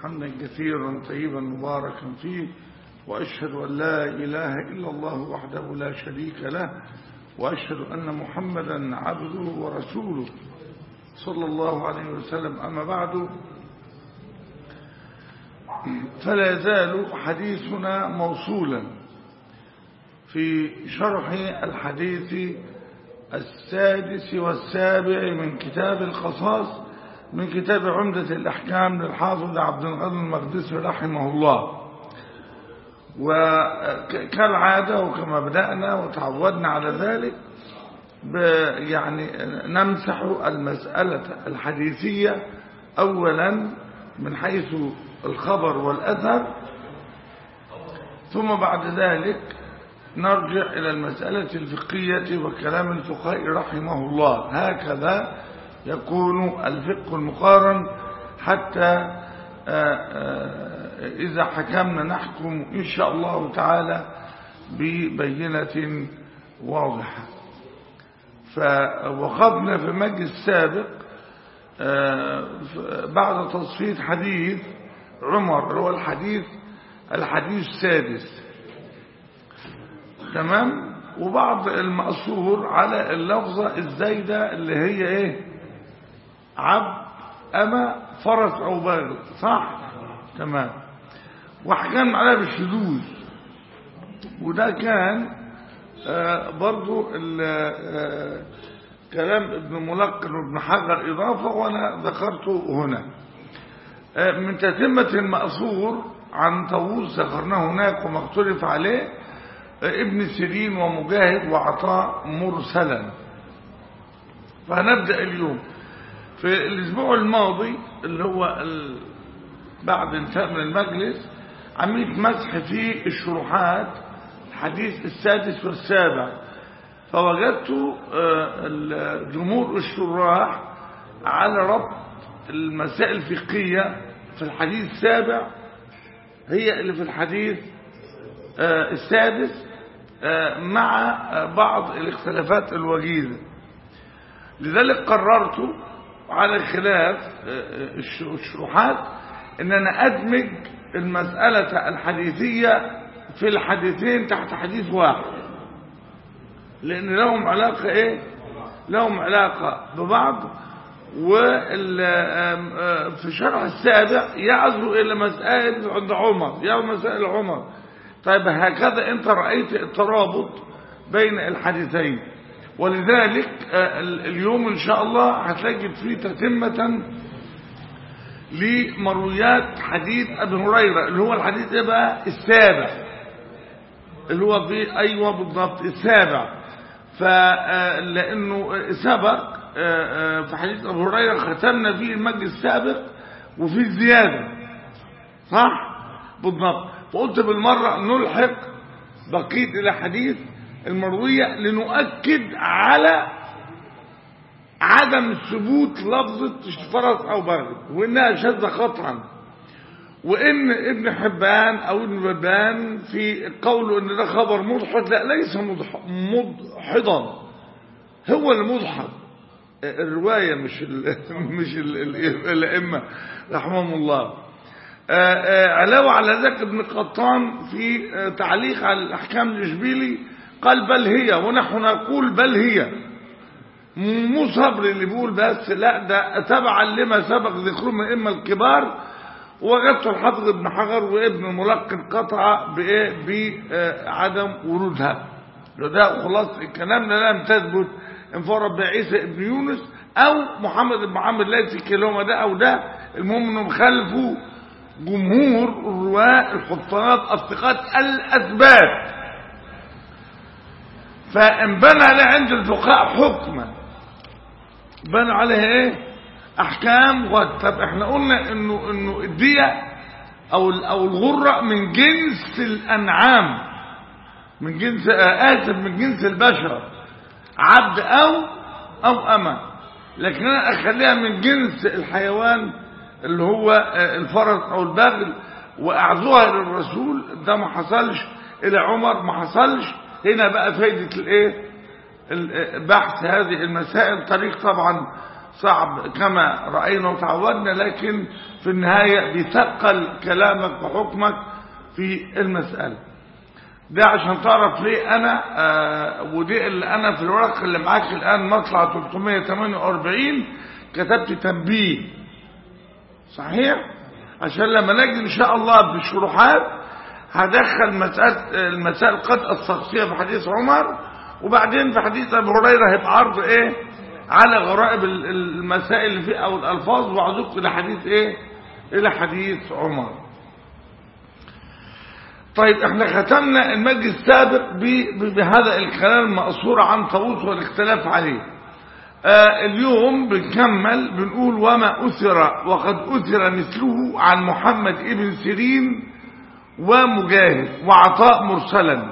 حمدا كثيرا طيبا مباركا فيه، وأشهد أن لا إله إلا الله وحده لا شريك له، وأشهد أن محمدا عبده ورسوله صلى الله عليه وسلم. أما بعد، فلا يزال حديثنا موصولا في شرح الحديث السادس والسابع من كتاب القصاص من كتاب عمدة الأحكام للحافظ عبد الغني المقدسي رحمه الله. وكالعادة وكما بدأنا وتعودنا على ذلك يعني نمسح المسألة الحديثية أولا من حيث الخبر والأثر، ثم بعد ذلك نرجع إلى المسألة الفقهية وكلام الفقهاء رحمه الله. هكذا يكون الفقه المقارن حتى إذا حكمنا نحكم إن شاء الله تعالى ببينة واضحة. وخضنا في المجلس السابق بعد تصفية حديث عمر هو الحديث السادس، تمام، وبعض المأثور على اللفظة الزايدة اللي هي ايه؟ عبد، أما، فرس أو باغل، صح؟ تمام. وحكام عليها بالشذوذ، وده كان برضو كلام ابن ملقن وابن حجر إضافة، وأنا ذكرته هنا من تتمة المأثور عن طاووس ذكرناه هناك وما اختلف عليه، ابن سيرين ومجاهد وعطاء مرسلا. فهنبدأ اليوم في الأسبوع الماضي اللي هو بعد انتهاء من المجلس عملت مسح في الشروحات الحديث السادس والسابع، فوجدت جمهور الشراح على ربط المسائل الفقهية في الحديث السابع هي اللي في الحديث السادس مع بعض الاختلافات الوجيزة. لذلك قررت على خلاف الشروحات ان انا ادمج المسألة الحديثية في الحديثين تحت حديث واحد، لان لهم علاقة ايه؟ لهم علاقة ببعض. وفي شرح السابع يعزو الى مسائل عند عمر، يا مسائل عمر. طيب هكذا انت رأيت الترابط بين الحديثين، ولذلك اليوم ان شاء الله هتجد فيه تتمة لمرويات حديث ابي هريرة اللي هو الحديث ايه بقى؟ السابع، اللي هو في ايوه بالضبط السابع. فلانه سبق في حديث ابي هريرة ختمنا فيه المجلس السابق وفي زيادة، صح بالضبط. فقلت بالمرة نلحق بقية الاحاديث المروية لنؤكد على عدم ثبوت لفظة فرس أو باغل، وإنها شاذة خطرا، وإن ابن حبان أو ابن ببان في قوله إن ده خبر مضحض، لا ليس مضحضا، هو المضحض الرواية مش الأئمة رحمهم الله. علاوة على ذلك ابن قطان في تعليق على الأحكام الإشبيلي قال بل هي، ونحن نقول بل هي، مو صبر اللي بيقول بس، لا ده تبعا لما سبق ذكره من الأئمة الكبار. وجدت الحافظ ابن حجر وابن الملقن قطع بعدم ورودها. ده خلاص كلامنا لم تثبت انفرد بعيسى ابن يونس او محمد بن عمرو الليثي، كلاهما ده او ده، المهم انهم خلفوا جمهور الرواة الحفاظ الثقات الأثبات. فانبنى عليه عند الفقهاء حكما، بنى عليه ايه؟ احكام. طب احنا قلنا انه الدية او الغرة من جنس الانعام، من جنس من جنس البشر، عبد او اما، لكن انا اخليها من جنس الحيوان اللي هو الفرس او البغل واعزوها للرسول. ده ما حصلش الى عمر، ما حصلش. هنا بقى فايدة الايه؟ بحث هذه المسائل طريق طبعا صعب كما رأينا وتعودنا، لكن في النهاية بيثقل كلامك وحكمك في المسألة. ده عشان تعرف ليه أنا ودي اللي أنا في الورق اللي معاك الآن مطلع 348 كتبت تنبيه صحيح، عشان لما نجي إن شاء الله بالشروحات هدخل المسائل قد الشخصية في حديث عمر، وبعدين في حديث أبي هريرة هيبقى عرض إيه على غرائب المسائل اللي فيه أو الألفاظ، وعزوك إلى حديث إيه إلى حديث عمر. طيب احنا ختمنا المجلس السابق بهذا الكلام المأثور عن طاووس والاختلاف عليه. اليوم بنكمل بنقول وما أثر وقد أثر مثله عن محمد ابن سيرين ومجاهد وعطاء مرسلا.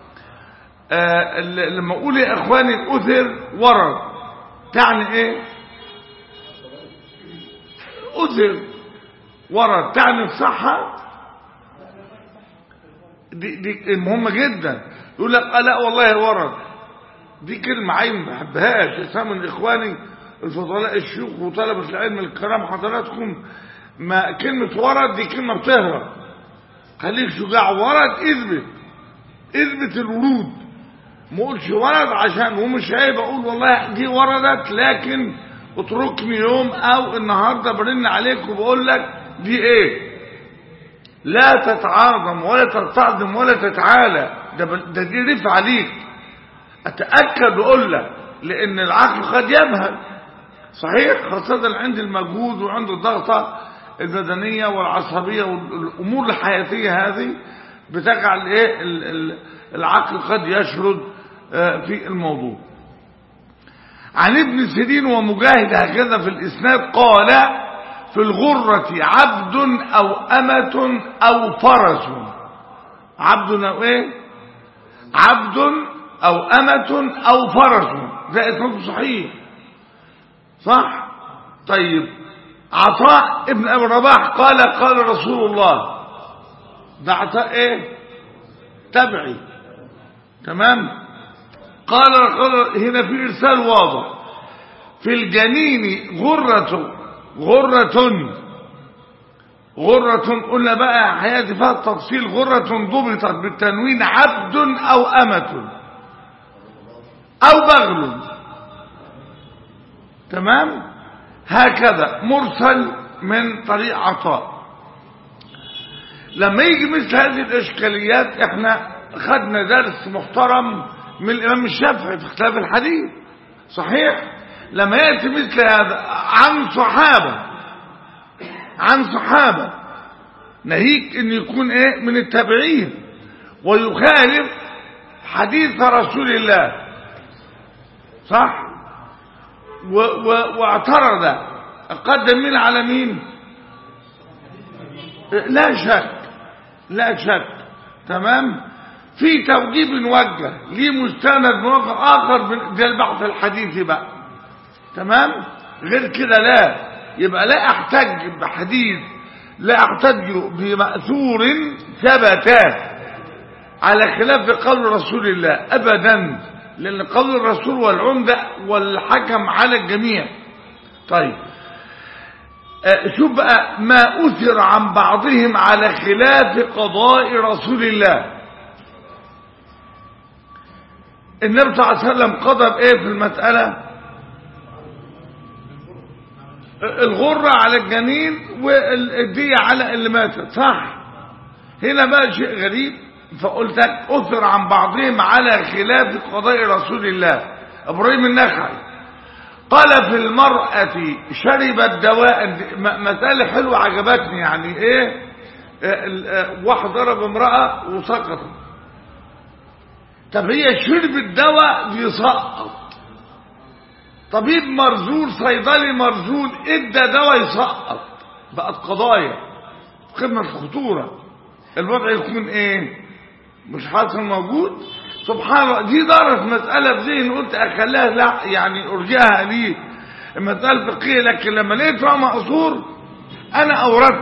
لما اقول يا اخواني أثر ورد تعني ايه؟ أثر ورد تعني الصحة، دي مهمة جدا. يقول لك لا والله ورد، دي كلمة عين ما بحبهاش. اسمع من اخواني الفضلاء الشيوخ وطلبة العلم الكرام حضراتكم، ما كلمة ورد دي كلمة بتهرب. خليك شجاع، ورد اثبت الورود، ما اقولش ورد عشان ومش عيب اقول والله دي وردت، لكن اتركني يوم او النهارده برن عليك وبقول لك دي ايه. لا تتعاظم ولا ترتعظم ولا تتعالى، ده دي رفع عليك. اتاكد واقول لك، لان العقل قد يذهب صحيح، خاصه عند المجهود وعند الضغطه البدنيه والعصبيه والامور الحياتيه هذه بتجعل ايه العقل قد يشرد في الموضوع. عن ابن سيرين ومجاهد هكذا في الاسناد قال في الغرة عبد او امة او فرس. عبد او ايه؟ عبد او امة او فرس، ده اسناد صحيح صح. طيب عطاء ابن ابي رباح قال قال رسول الله، ده عطاء ايه؟ تبعي تمام. قال هنا في ارسال واضح. في الجنين غرة قلنا بقى حياتي فيها التفصيل. غرة ضبطت بالتنوين عبد او امة او بغل تمام. هكذا مرسل من طريق عطاء. لما يجي مثل هذه الاشكاليات احنا خدنا درس محترم من الامام الشافعي في اختلاف الحديث صحيح. لما يأتي مثل هذا عن صحابة ناهيك ان يكون ايه من التابعين ويخالف حديث رسول الله صح، واعترض قدم من على مين؟ لا شك تمام. في توجيه بنوجه ليه مستند موقع اخر ده البحث الحديثي بقى تمام. غير كده لا، يبقى لا احتج بحديث، لا احتج بمأثور ثبت على خلاف قول رسول الله ابدا، لان قول الرسول والعمدة والحكم على الجميع. طيب شوف بقى ما أثر عن بعضهم على خلاف قضاء رسول الله. النبي صلى الله عليه وسلم قضى بإيه في المسألة؟ الغرة على الجنين والدية على اللي ماتت صح. هنا بقى شيء غريب، فقلت لك أثر عن بعضهم على خلاف قضاء رسول الله. إبراهيم النخعي قال في المرأة شربت دواء. مسألة حلوة عجبتني، يعني ايه واحد ضرب امرأة وسقطت. طب هي شربت دواء بيسقط، طبيب مرزول صيدلي مرزول ادى دواء يسقط، بقت قضايا قمة الخطورة. الوضع يكون ايه؟ مش حاصل موجود. سبحان الله، دي دارت مسألة في ذهني قلت اخليها لا يعني ارجعها ليه المسألة فقهية، لكن لما لقيت فيها مقصور انا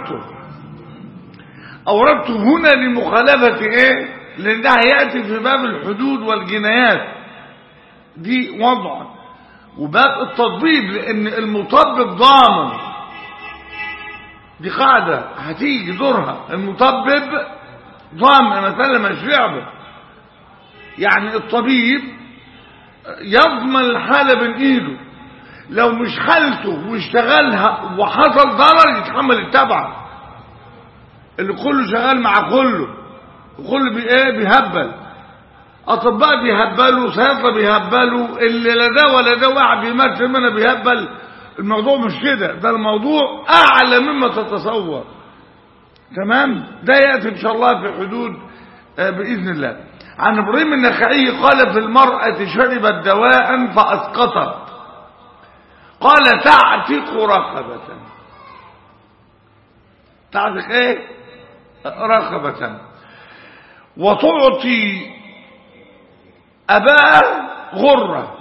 اوردته هنا لمخالفة ايه؟ لان ده هيأتي في باب الحدود والجنايات. دي وضع وباب التطبيب، لان المطبب ضامن، دي قاعدة هتيجي دورها، المطبب ضامن مثلا مش لعبة. يعني الطبيب يضمن الحالة بين ايده، لو مش حالته واشتغلها وحصل ضرر يتحمل التبع، اللي كله شغال مع كله وكله بيهبل، اطباء بيهبلوا، صيادله بيهبلوا، اللي لا ده ولا ده واحد بيمثل منها بيهبل. الموضوع مش كده، ده الموضوع اعلى مما تتصور. تمام. ده ياتي ان شاء الله في حدود باذن الله. عن ابراهيم النخعي قال في المرأة شربت دواء فاسقطت، قال تعتق رقبة. تعتق ايه؟ رقبة. وتعطي أباء غرة.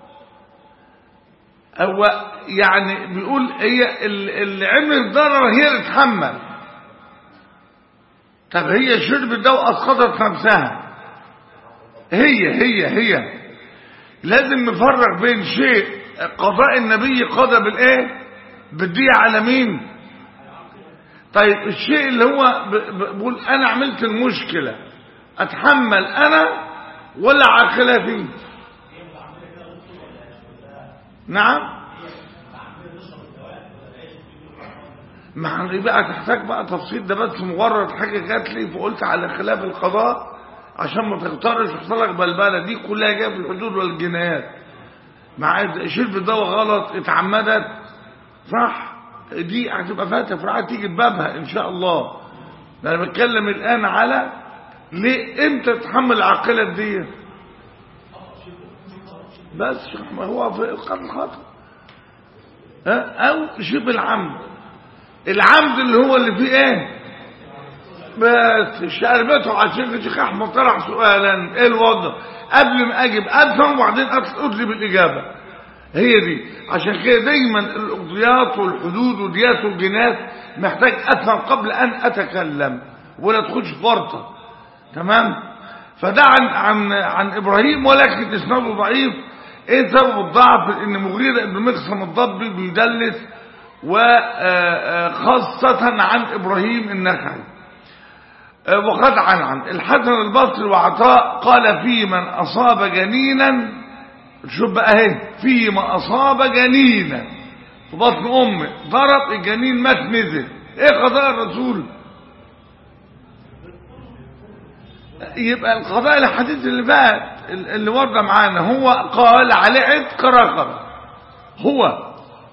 هو يعني بيقول هي اللي عملت ضرر هي اللي تحمل. طب هي شربت ده واسقطت نفسها، هي لازم نفرق بين شيء قضاء النبي قضى بالايه؟ بالدية على مين؟ طيب الشيء اللي هو بقول انا عملت المشكلة اتحمل انا ولا عاقلة فيه؟ نعم. ما بقى تحتاج بقى تفصيل، ده بس مجرد حاجة جات لي فقلت على خلاف القضاء عشان ما تختارش يحصل لك بلبله. دي كلها جايه في الحدود والجنايات. مع شرب الدواء غلط اتعمدت صح، دي هتبقى فيها تفريعات تيجي ببابها ان شاء الله. انا بتكلم الان على ليه امتى تتحمل العاقله دي، بس ما هو في القتل خطأ او شبه العمد. العمد اللي هو اللي فيه ايه؟ بس شربته. عشان الشيخ احمد طرح سؤالا ايه الوضع قبل ما اجيب افهم وبعدين اطلب الاجابه. هي دي عشان كده دايما القضيات والحدود وديات والجنايات محتاج افهم قبل ان اتكلم ولا تخش فرطه. تمام. فده عن ابراهيم، ولكن اسناده ضعيف. ايه سبب الضعف؟ ان مغيرة بن مقسم الضبي بيدلس، وخاصة عن ابراهيم النخعي. وقد عن الحسن البصري وعطاء قال في من اصاب جنينا، شوف بقى اهي، في من اصاب جنينا في بطن امه ضرب الجنين مات نزل، ايه قضاء الرسول؟ يبقى القضاء الحديث اللي فات اللي ورد معانا هو قال عليه عتق رقبه هو،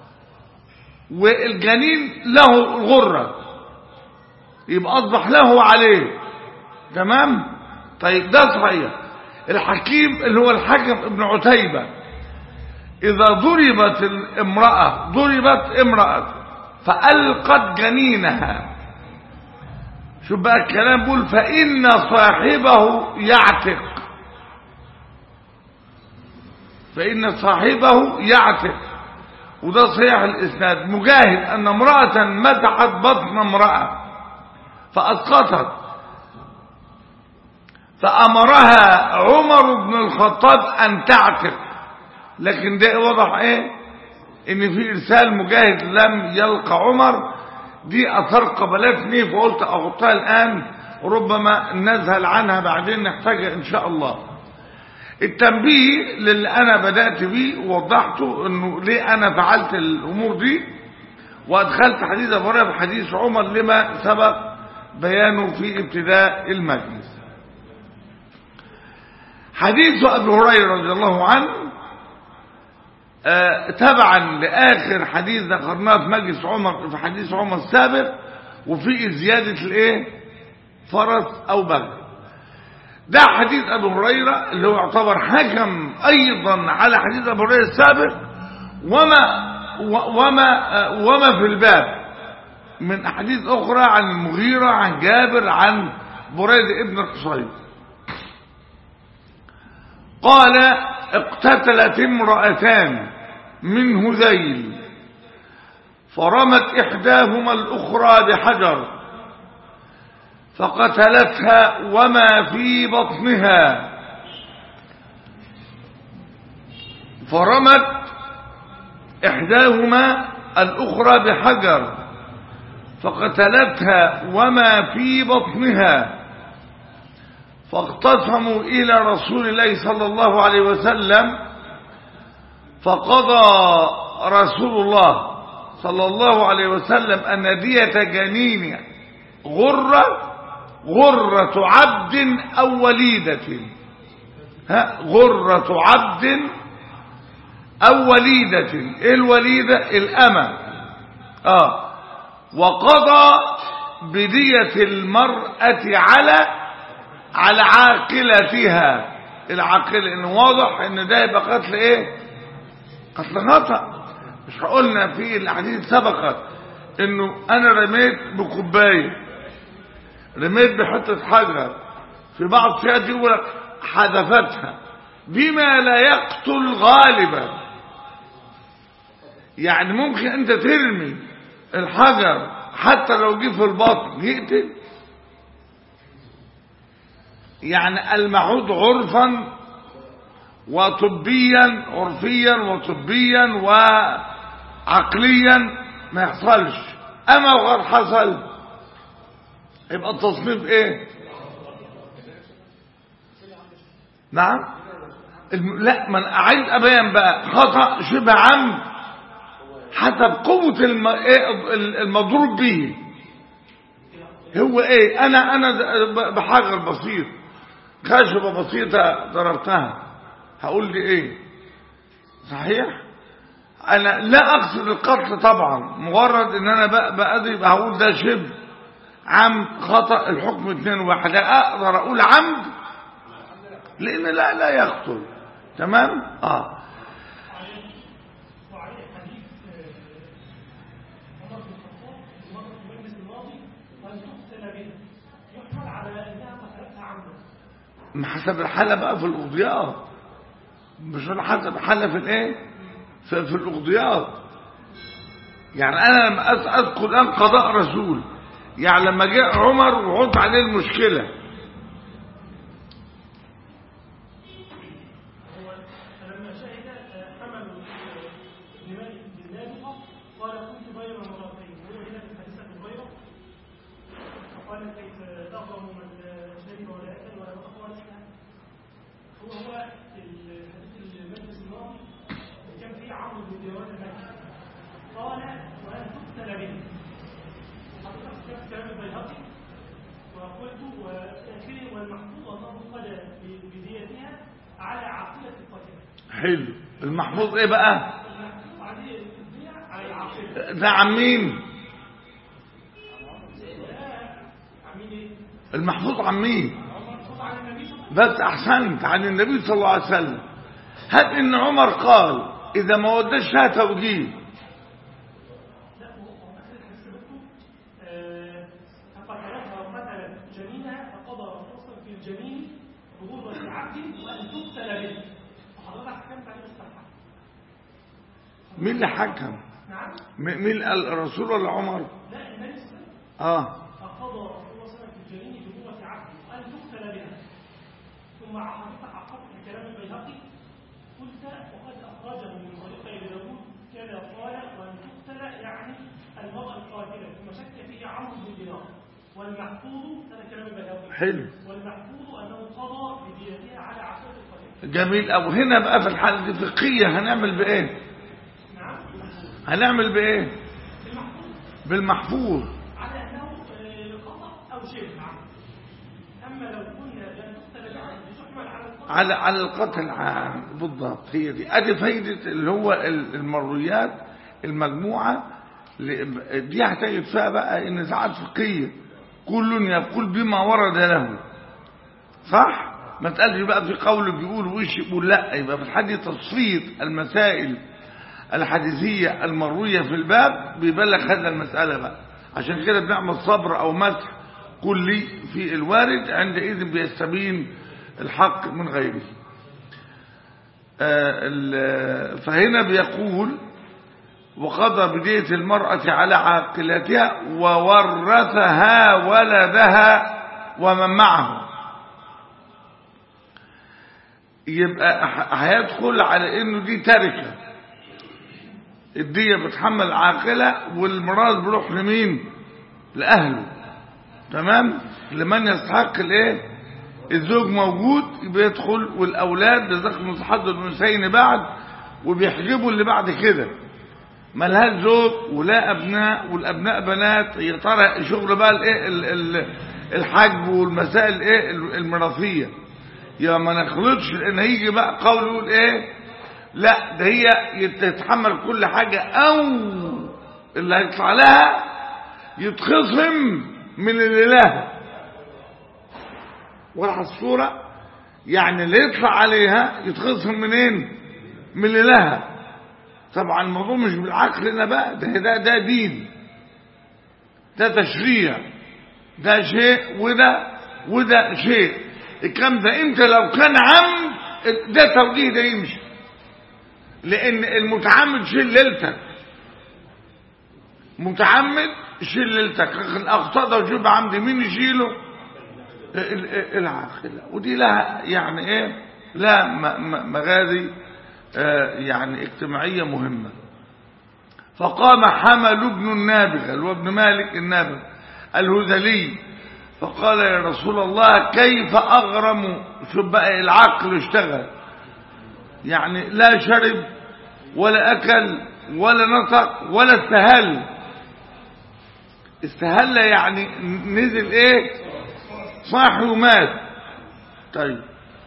والجنين له الغره، يبقى اصبح له عليه. تمام. طيب ده صحيح. الحكيم اللي هو الحكم ابن عتيبة اذا ضربت امرأة فألقت جنينها، شوف بقى الكلام بيقول فإن صاحبه يعتق، وده صحيح الاسناد. مجاهد ان امرأة مسحت بطن امرأة فأسقطت فأمرها عمر بن الخطاب أن تعتق، لكن ده وضح ايه؟ ان في ارسال مجاهد لم يلقى عمر. دي اثار قبلتني فقلت اغطيها الان، ربما نذهل عنها بعدين نحتاجها ان شاء الله. التنبيه للي انا بدأت بيه ووضحته انه ليه انا فعلت الامور دي، وادخلت حديث ابو هريره بحديث عمر لما سبق بيانه في ابتداء المجلس. حديث ابي هريره رضي الله عنه تبعا لاخر حديث ذكرناه في مجلس عمر، في حديث عمر السابق، وفي زياده الايه؟ فرس او بغل. ده حديث ابي هريره اللي هو يعتبر حكم ايضا على حديث ابي هريره السابق، وما في الباب من احاديث اخرى عن المغيرة، عن جابر، عن بريدة ابن الحصيب. قال اقتتلت امرأتان من هذيل فرمت احداهما الاخرى بحجر فقتلتها وما في بطنها، فرمت إحداهما الأخرى بحجر فقتلتها وما في بطنها، فاختصموا إلى رسول الله صلى الله عليه وسلم، فقضى رسول الله صلى الله عليه وسلم أن دية جنين غرة عبد أو وليدة، غرة عبد أو وليدة. إيه الوليدة؟ الأمة. وقضى بدية المرأة على عاقلتها. العاقلة إنه واضح إن ده يبقى قتل إيه؟ قتل خطأ. مش قلنا في الحديث سبقت إنه أنا رميت بكوباية، رميت بحتة حجر، في بعض السياق يقول لك حذفتها بما لا يقتل غالبا. يعني ممكن أنت ترمي الحجر حتى لو جه في البطن يقتل. يعني المعهود عرفا وطبيا، عرفيا وطبيا وعقليا ما يحصلش. اما وقد حصل يبقى التصنيف ايه؟ نعم. لا، من اعيد ابين بقى خطأ شبه عمد حسب قوة المضروب به. هو ايه؟ انا بحجر بسيط، خشبة بسيطة ضربتها، هقول لي ايه؟ صحيح؟ انا لا اقصد القتل طبعا، مجرد ان انا بأذي هقول ده شبه عمد خطأ، الحكم 2-1. اقدر اقول عمد لان لا يقتل. تمام. حسب الحالة بقى في الأقضيات، مش حسب الحالة في الايه؟ في الأقضيات. يعني انا لما اذكر الان قضاء رسول، يعني لما جاء عمر وعرض عليه المشكلة، فلما شهد حمل النابغة قال كنت بين مرتين. هو هنا في الحديث ابن هريرة فقال كيف تغرم من شرب ولا اكل ولا بقى. هو الحديث المجلس الماضي كان فيه عمرو بن ديوان المكي قال وان تقتل به. حضرتك كتبت كلام البيهقي وقلت واخره والمحفوظ انه قضى بديتها على عقيله القتل. حلو. المحفوظ ايه بقى؟ المحفوظ عليه الدية على العقيله. ده عن مين؟ عن المحفوظ عن مين؟ عن النبي صلى الله عليه وسلم. بس احسنت، عن النبي صلى الله عليه وسلم. هل ان عمر قال اذا ما ودش لها توجيه؟ لا، هو اخر الحديث بيقول فقتلتها وقتل جنينها فقضى رسول في الجنين بغرة عبد وان تقتل به. فحضرتك حكمت عليه بالصحة. مين اللي حكم؟ نعم. مين الرسول ولا عمر؟ لا، النبي صلى الله عليه وسلم. اه فقضى رسول الله صلى الله عليه وسلم في الجنين بغرة عبد وان تقتل بها. ثم حضرتك عقبت بكلام البيهقي قلت وقد اخرجه من طريق ابي داود كذا قال وان تقتل يعني المرأة القاتلة، ثم شك فيه عمرو بن دينار. والمحفوظ هذا كلام البيهقي. حلو. والمحفوظ انه قضى بديتها على عقيدة القتل. جميل. او هنا بقى في الحالة دي فقهية هنعمل بايه؟ نعم. هنعمل بايه؟ المحفوظ بالمحفوظ على انه خطأ او شبه عمد. اما لو قلنا لن تقتل بعد بتحمل على القتل على القتل العام. بالضبط، هي دي ادي فايدة اللي هو المرويات المجموعة دي هتجد فيها بقى النزاعات فقهية، كل يقول بما ورد له. صح؟ ما تقالش بقى في قول بيقول وش يقول، لا، يبقى في الحديث تصفيت المسائل الحديثية المروية في الباب بيبلغ هذا المسألة بقى. عشان كده بنعمل صبر او مسح كلي في الوارد، عندئذ بيستبين الحق من غيره. فهنا بيقول وقضى بدية المرأة على عاقلتها وورثها ولدها ومن معه. يبقى هيدخل على انه دي تركة، الدية بتحمل العاقلة، والميراث بيروح لمين؟ لأهله. تمام؟ لمن يستحق الايه؟ الزوج موجود بيدخل، والأولاد لذكر مثل حظ الأنثيين بعد، وبيحجبوا اللي بعد كده ملهاش زوج ولا أبناء، والأبناء بنات. يا ترى شغل بقى الايه الحجب والمسائل الايه الميراثية. يا ما نخلطش، لأن هيجي بقى قول يقول ايه؟ لا ده هي تتحمل كل حاجة، أو اللي هيطلع لها يتخصم من اللي لها. وضع الصورة؟ يعني اللي يطلع عليها يتخصم منين؟ من اللي لها. طبعا الموضوع مش بالعقل هنا بقى، ده دين، ده تشريع، ده شيء وده شيء. الكلام ده امتى؟ لو كان عمد ده توجيه ده يمشي، لان المتعمد شيل ليلتك، متعمد شيل ليلتك. الاخطاء ده وجوب عمد مين يشيله؟ العاقله. ودي لها يعني ايه؟ لا مغازي يعني اجتماعيه مهمه. فقام حمل بن النابغه اللي هو ابن مالك النابغ الهذلي، فقال يا رسول الله كيف اغرم؟ شوف بقى العقل اشتغل، يعني لا شرب ولا أكل ولا نطق ولا استهل. استهل يعني نزل ايه؟ صاحي ومات. طيب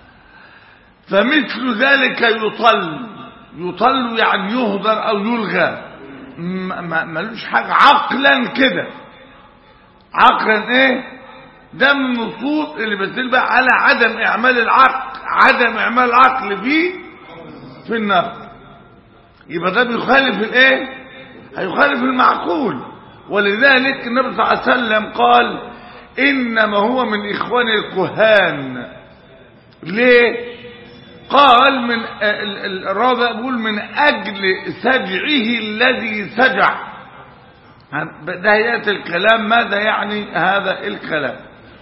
فمثل ذلك يطل يعني يهدر او يلغى، ملوش حاجة عقلا كده. عقلا ايه؟ ده من النصوص اللي بتدل بقى على عدم اعمال العقل، عدم اعمال العقل في النقل. يبقى ده بيخالف الايه؟ هيخالف المعقول. ولذلك النبي صلى الله عليه وسلم قال انما هو من اخوان الكهان. ليه؟ قال من الرابع بيقول من اجل سجعه الذي سجع. ده ياتي الكلام. ماذا يعني هذا الكلام؟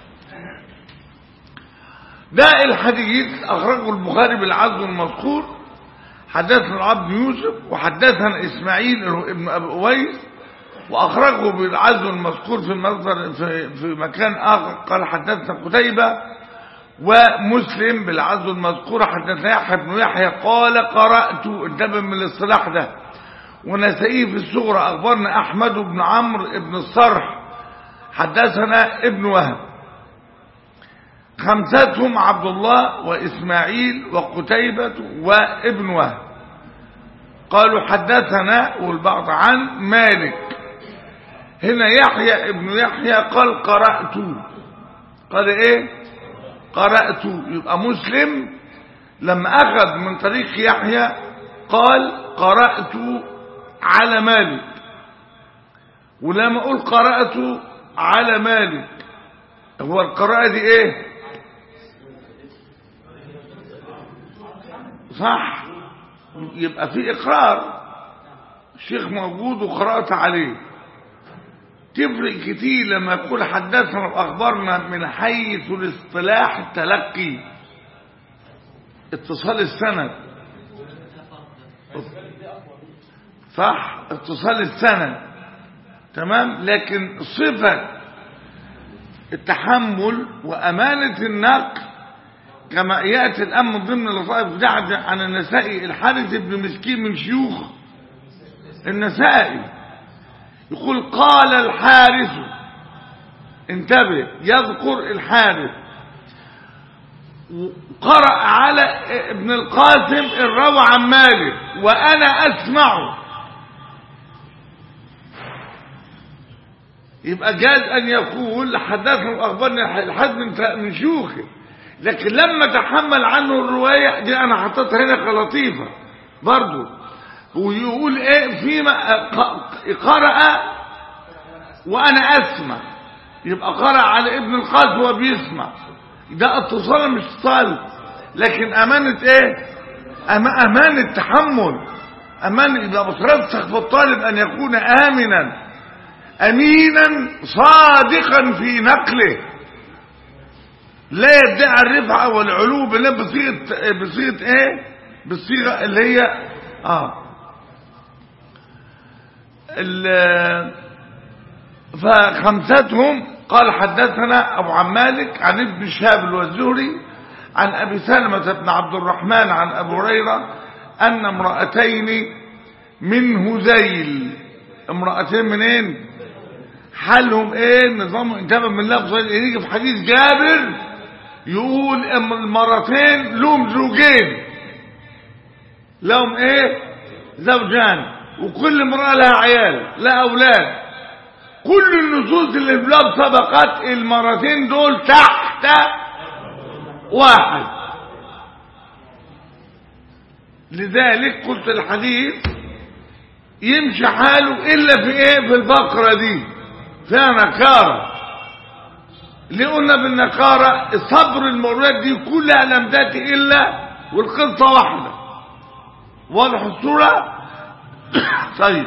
ده الحديث اخرجه البخاري بالعزو المذكور. حدثنا العبد يوسف وحدثنا اسماعيل ابن ابي اويس، واخرجه بالعزو المذكور في المصدر في مكان اخر. قال حدثنا قتيبة، ومسلم بالعزو المذكور حدثنا يحيى بن يحيى قال قرأت. انتبه من الاصطلاح ده. ونسائي في الصغرى اخبرنا احمد بن عمرو بن الصرح حدثنا ابن وهب. خمستهم عبد الله وإسماعيل وقتيبة وابن وهب قالوا حدثنا، والبعض عن مالك. هنا يحيى ابن يحيى قال قرأت. قال ايه؟ قرأت. يبقى مسلم لما أخذ من طريق يحيى قال قرأت على مالك، ولما أقول قرأت على مالك هو القراءة دي ايه؟ صح؟ يبقى في اقرار، الشيخ موجود وقرأت عليه. تفرق كتير لما يقول حدثنا واخبرنا من حيث الاصطلاح التلقي، اتصال السند. صح؟ اتصال السند تمام. لكن صفة التحمل وأمانة النقل كما يأتي الآن من ضمن لطائف دعد عن النسائي. الحارث بن مسكين من شيوخ النسائي يقول قال الحارث، انتبه، يذكر الحارث قرأ على ابن القاسم الروى عن مالك وأنا أسمعه. يبقى جاز أن يقول حدثنا وأخبرني الحد من شيوخه، لكن لما تحمل عنه الرواية دي أنا حطيتها هنا كلطيفة برضو، ويقول إيه فيما قرأ وأنا أسمع. يبقى قرأ على ابن القاسم وبيسمع، ده اتصال مش اتصال. لكن أمانة إيه؟ أمانة تحمل، أمانة. يبقى بترسخ في الطالب أن يكون آمنا أمينا صادقا في نقله، لا يدعي الرفعة والعلو بصيغة ايه؟ بالصيغة اللي هي فخمستهم قال حدثنا أبو عن مالك عن ابن شهاب الزهري عن أبي سلمة بن عبد الرحمن عن أبي هريرة أن امرأتين من هذيل. امرأتين منين؟ حالهم ايه؟ نظام انتبه من لفظ يجي في حديث جابر يقول المرتين لهم زوجين، لهم ايه؟ زوجان، وكل امرأة لها عيال لا أولاد. كل النصوص اللي في بلاد سبقت المرتين دول تحت واحد. لذلك قلت الحديث يمشي حاله إلا في ايه؟ في البقرة دي فيها نكارة. ليه قلنا بالنكارة؟ صبر المرات دي كلها لم تأتي إلا والقصة واحدة. واضح الصورة؟ طيب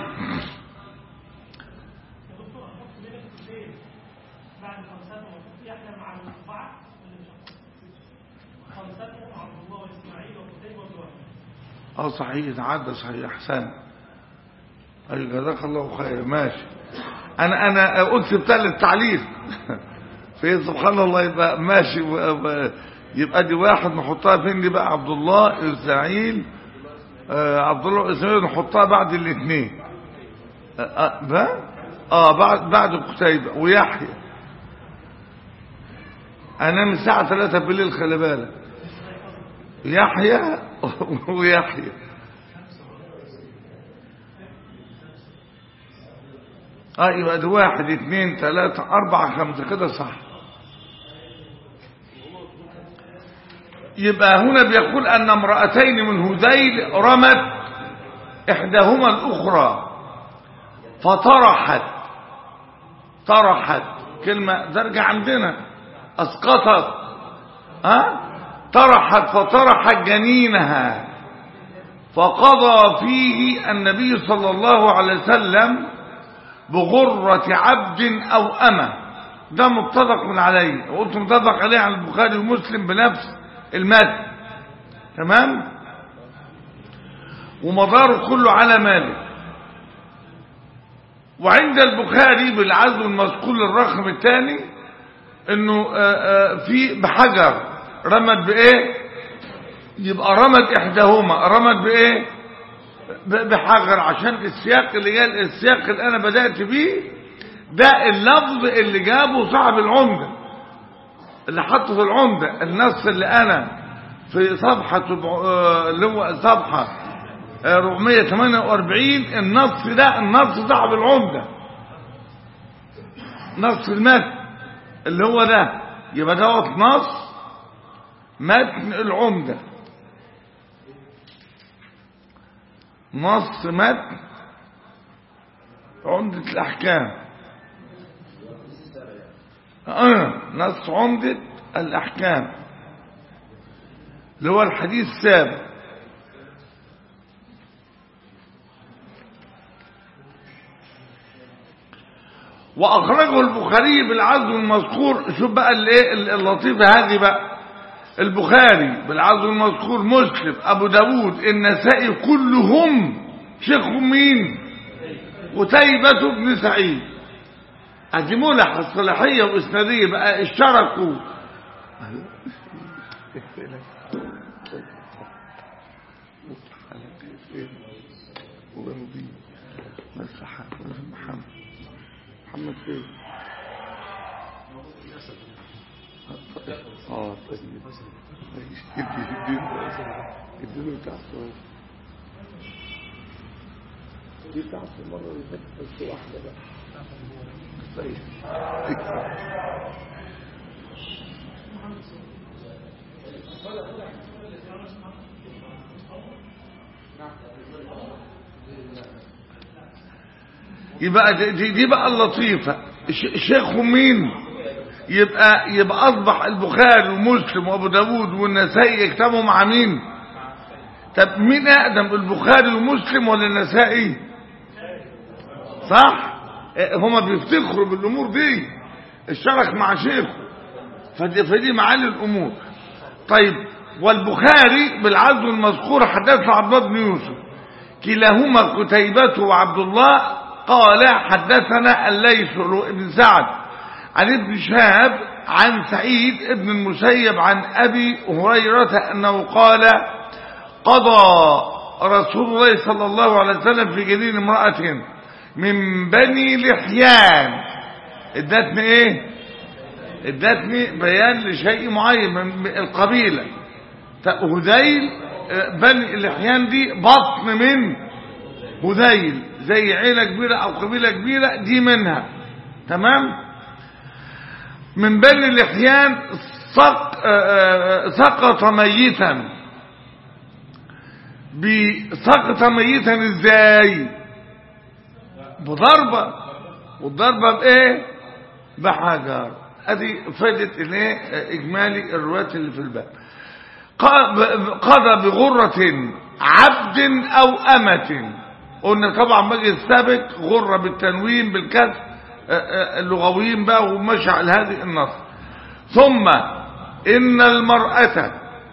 صحيح عدى صحيح احسن. اي جزاك الله خير. ماشي. انا قلت بتاع التعليق في سبحان الله. يبقى ماشي يبقى دي واحد نحطها فين دي بقى؟ عبد الله اسماعيل عبد الله اسماعيل نحطها بعد الاثنين بعد قتيبة ويحيى. انا من الساعة 3 بالليل خلي بالك. يحيى ويحيى يبقى ده 1 2 3 4 5 كده صح. يبقى هنا بيقول أن امرأتين من هذيل رمت إحداهما الأخرى طرحت كلمة درجة عندنا أسقطت طرحت فطرحت جنينها فقضى فيه النبي صلى الله عليه وسلم بغرة عبد أو أمة. ده متفق عليه، وقلت متفق عليه عن البخاري ومسلم بنفس المتن تمام. ومداره كله على مالك. وعند البخاري بالعزو المذكور الرقم الثاني انه في بحجر رمت بايه؟ يبقى رمت احداهما رمت بايه؟ بحجر، عشان السياق اللي جاء السياق اللي انا بدأت بيه ده اللفظ اللي جابه صاحب العمدة اللي حطه في العمدة. النص اللي انا في صفحة اللي هو صفحة 448 النص ده النص صاحب العمدة نص المتن اللي هو ده. يبقى دوت نص متن العمدة، نص متن عمدة الأحكام نص عمدة الأحكام اللي هو الحديث السابق. وأخرجه البخاري بالعزو المذكور. شوف بقى اللطيفة هذه بقى. البخاري بالعزو المذكور، مسلم، أبو داود، النسائي، كلهم شيخهم مين؟ قتيبة بن سعيد. ادي ملح الصلاحية وإسنادية بقى اشتركوا. محمد فين؟ طيب اديله تحت دي تحت المرة اللي فاتت بس واحدة بقى. طيب يبقى دي بقى اللطيفة. شيخهم مين؟ يبقى أصبح البخاري ومسلم وأبو داود والنسائي يكتبوا مع مين؟ طب مين أقدم، البخاري ومسلم ولا النسائي؟ صح؟ هما بيفتخروا بالأمور دي، اشترك مع شيخه، فدي معالي الأمور. طيب والبخاري بالعزو المذكور حدثنا عبد الله بن يوسف، كلاهما قتيبة وعبد الله قال حدثنا الليث بن سعد عن ابن شهاب عن سعيد ابن المسيب عن أبي هريرة أنه قال قضى رسول الله صلى الله عليه وسلم في جنين امرأة من بني لحيان. ادتني ايه؟ ادتني بيان لشيء معين من القبيلة. هذيل بني لحيان دي بطن من هذيل، زي عيلة كبيرة او قبيلة كبيرة، دي منها. تمام. من بني لحيان سقط ميتا. سقط ميتا ازاي؟ بضربة. والضربة بايه؟ بحجر. ادي فادت الايه اجمالي الروايات اللي في الباب. قضى بغرة عبد او امة. قلنا طبعا باقي السابق غرة بالتنوين بالكسر، اللغويين بقى ومشى على هذه النص. ثم ان المرأة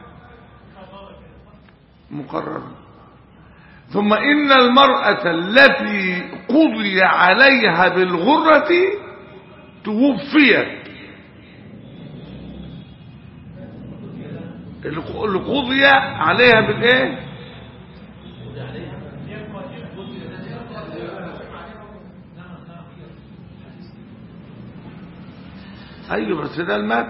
مقرر. ثم إن المرأة التي قضي عليها بالغرة توفيت. اللي قضي عليها بالايه؟ ايوه بس ده المات.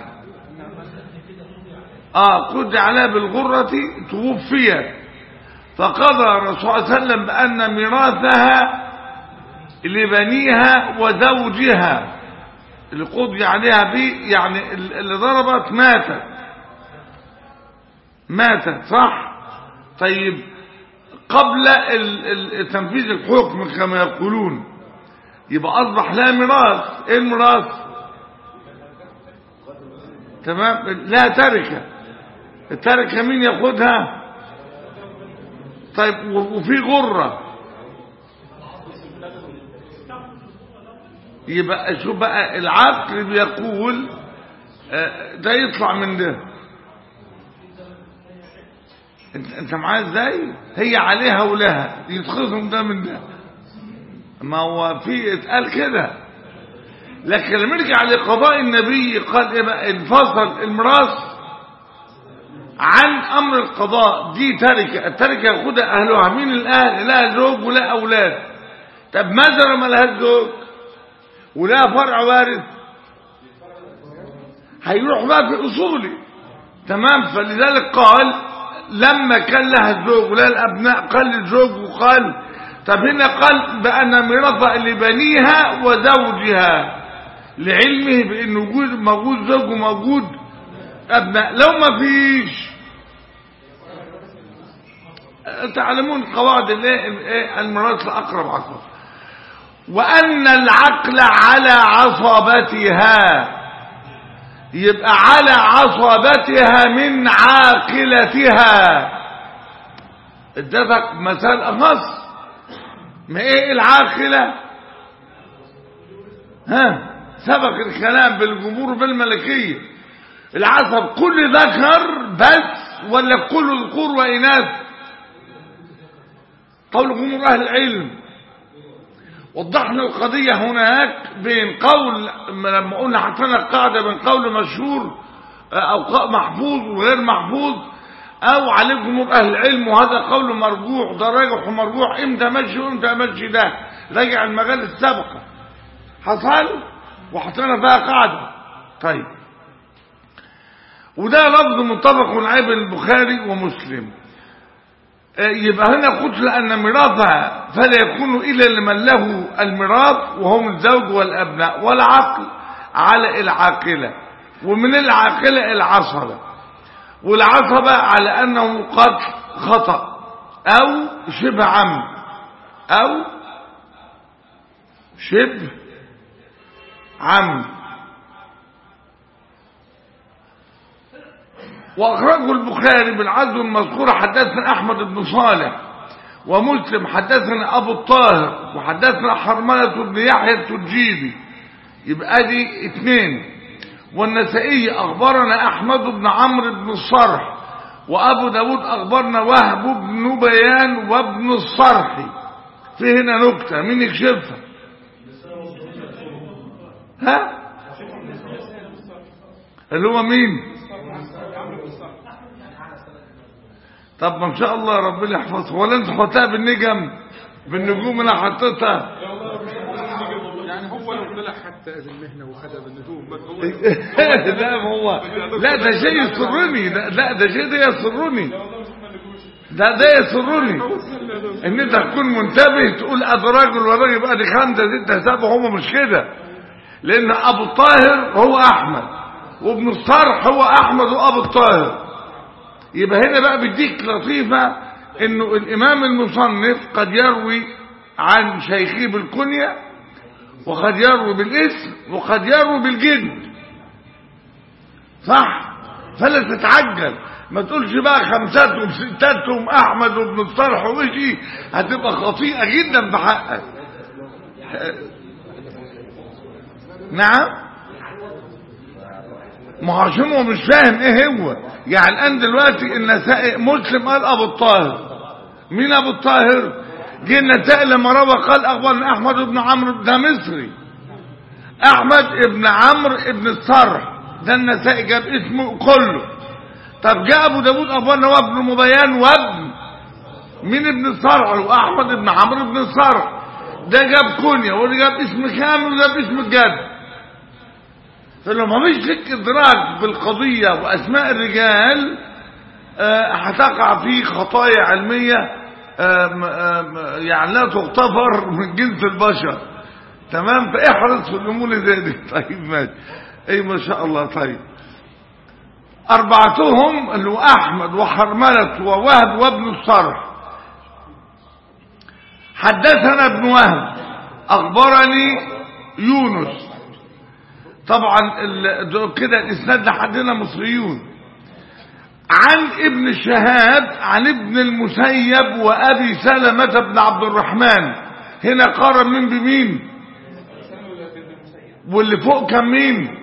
قضي عليها بالغرة توفيت. فقضى الرسول صلى الله عليه وسلم بأن ميراثها لبنيها وزوجها. اللي قضي عليها به يعني اللي ضربت ماتت صح. طيب قبل تنفيذ الحكم كما يقولون يبقى أصبح لها ميراث. ايه الميراث؟ تمام. لا تركة. التركة مين ياخدها؟ طيب وفي غرة. يبقى شو بقى العقل بيقول ده يطلع من ده. انت معايا ازاي؟ هي عليها ولها يتخصم ده من ده. ما هو في اتقال كده. لكن لما نرجع لقضاء النبي قال ايه بقى؟ انفصل الميراث عن امر القضاء. دي تركه. التركه ياخدها اهلها. مين الاهل؟ لا زوج ولا اولاد. طب ماذا لما لها زوج ولا فرع وارث؟ هيروح بقى في اصولي. تمام. فلذلك قال لما كان لها الزوج ولا الابناء قال للزوج. وقال طب هنا قال بان ميراثها لبنيها وزوجها لعلمه بان موجود زوج وموجود ابناء. لو ما فيش تعلمون قواعد الميراث الاقرب عصبة. وان العقل على عصبتها. يبقى على عصبتها من عاقلتها. ادتك مثال اخص. ما ايه العاقلة؟ سبق الكلام بالجمهور بالملكية. العصب كل ذكر بس ولا كل ذكور وإناث؟ قول جمهور أهل العلم. وضحنا القضية هناك بين قول لما قلنا حطينا القاعدة بين قول مشهور أو محفوظ وغير محفوظ أو عليه جمهور أهل العلم. وهذا قول مرجوح. ده راجح ومرجوح. امتى مشي وامتى مشي؟ ده راجع المجال السابقة حصل وحطينا فيها قاعدة. طيب وده لفظ متفق عليه بين البخاري ومسلم. يبقى هنا قلت لأن ميراثها فلا يكون إلا لمن له الميراث وهم الزوج والأبناء. والعقل على العاقلة. ومن العاقلة العصبة. والعصبة على أنه قتل خطأ أو شبه عمد أو شبه عمد. وأخرجه البخاري بالعزو المذكور. حدثنا أحمد بن صالح ومسلم حدثنا أبو الطاهر وحدثنا حرملة بن يحيى التجيبي. يبقى دي 2. والنسائي أخبرنا أحمد بن عمرو بن الصرح. وأبو داود أخبرنا وهب بن بيان وابن الصرح. في هنا نكتة مين يكشفها؟ ها اللي هو مين؟ طب ما ان شاء الله ربنا يحفظه. ولا انت حطها بالنجم بالنجوم اللي حطيتها؟ يعني هو لو طلع حتى المهنه وخدها بالنجوم لا هو لا ده شيء يسرني، ده شيء ده يسرني، ده يسرني ان انت تكون منتبه تقول ادي راجل وراجل يبقى دي 5 6 7. هم مش كده، لان ابو الطاهر هو احمد وابن الصرح هو احمد وابو الطاهر. يبقى هنا بقى بيديك لطيفه انه الامام المصنف قد يروي عن شيخه بالكنيه وقد يروي بالاسم وقد يروي بالجد، صح؟ فلا تتعجل، ما تقولش بقى 5 و6 احمد وابن الصرح وشي، هتبقى خطيئه جدا في حقك. نعم، ما هو عشان هو مش فاهم ايه هو. يعني الان دلوقتي النسائي مسلم قال ابو الطاهر. مين ابو الطاهر؟ جه النسائي لما روى قال اخبرنا احمد بن عمرو، ده مصري. احمد ابن عمرو ابن الصرح، ده النسائي جاب اسمه كله. طب جاء ابو داود اخبرنا وابن مبيان وابن مين ابن الصرح؟ واحمد ابن عمرو ابن الصرح، ده جاب كنيه وده جاب اسم كامل وده جاب اسم الجد. فلما مش لك ادراك بالقضيه واسماء الرجال هتقع في خطايا علميه يعني لا تغتفر من جنس البشر. تمام، فاحرص في الامور زي دي. طيب ماشي، اي ما شاء الله. طيب اربعتهم اللي هو احمد وحرملة ووهب وابن الصرح. حدثنا ابن وهب اخبرني يونس. طبعا كده الاسناد لحدنا مصريون. عن ابن شهاب عن ابن المسيب وابي سلمة بن عبد الرحمن. هنا قارن مين بمين؟ واللي فوق كان مين؟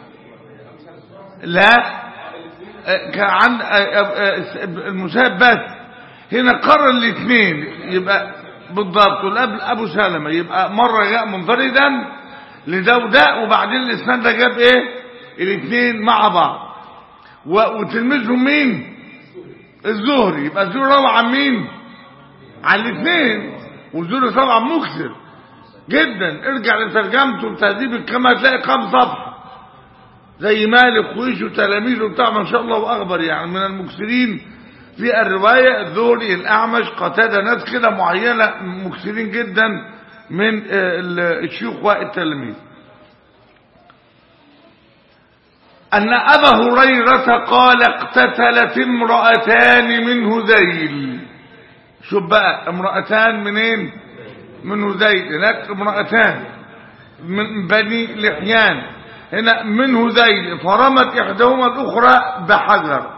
لا كان عن المسيب بس. هنا قارن الاثنين، يبقى بالضبط. والقبل ابو سلمة يبقى مرة جاء منفردا لده وده، وبعدين الاسناد ده جاب ايه؟ الاثنين مع بعض. وتلميذهم مين؟ الزهري. يبقى الزهري روى عن مين؟ عن الاثنين. والزهري طبعا مكثر جدا. ارجع لترجمته بتهذيب الكلمة هتلاقي كام صفحة زي مالك وإيش وتلاميذه بتاع ما شاء الله واخبر. يعني من المكثرين في الرواية الزهري الأعمش قتادة، ناس كده معينة مكثرين جدا من الشيوخ والتلاميذ. أن أبا هريرة قال اقتتلت امرأتان من هذيل. شوف بقى، امرأتان منين؟ من هذيل. هناك امرأتان من بني لحيان، هنا من هذيل. فرمت إحداهما الأخرى بحجر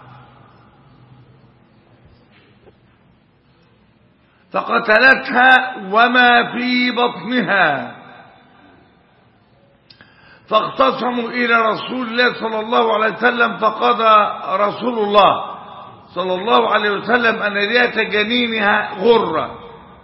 فقتلتها وما في بطنها. فاختصموا إلى رسول الله صلى الله عليه وسلم، فقضى رسول الله صلى الله عليه وسلم أن دية جنينها غرة،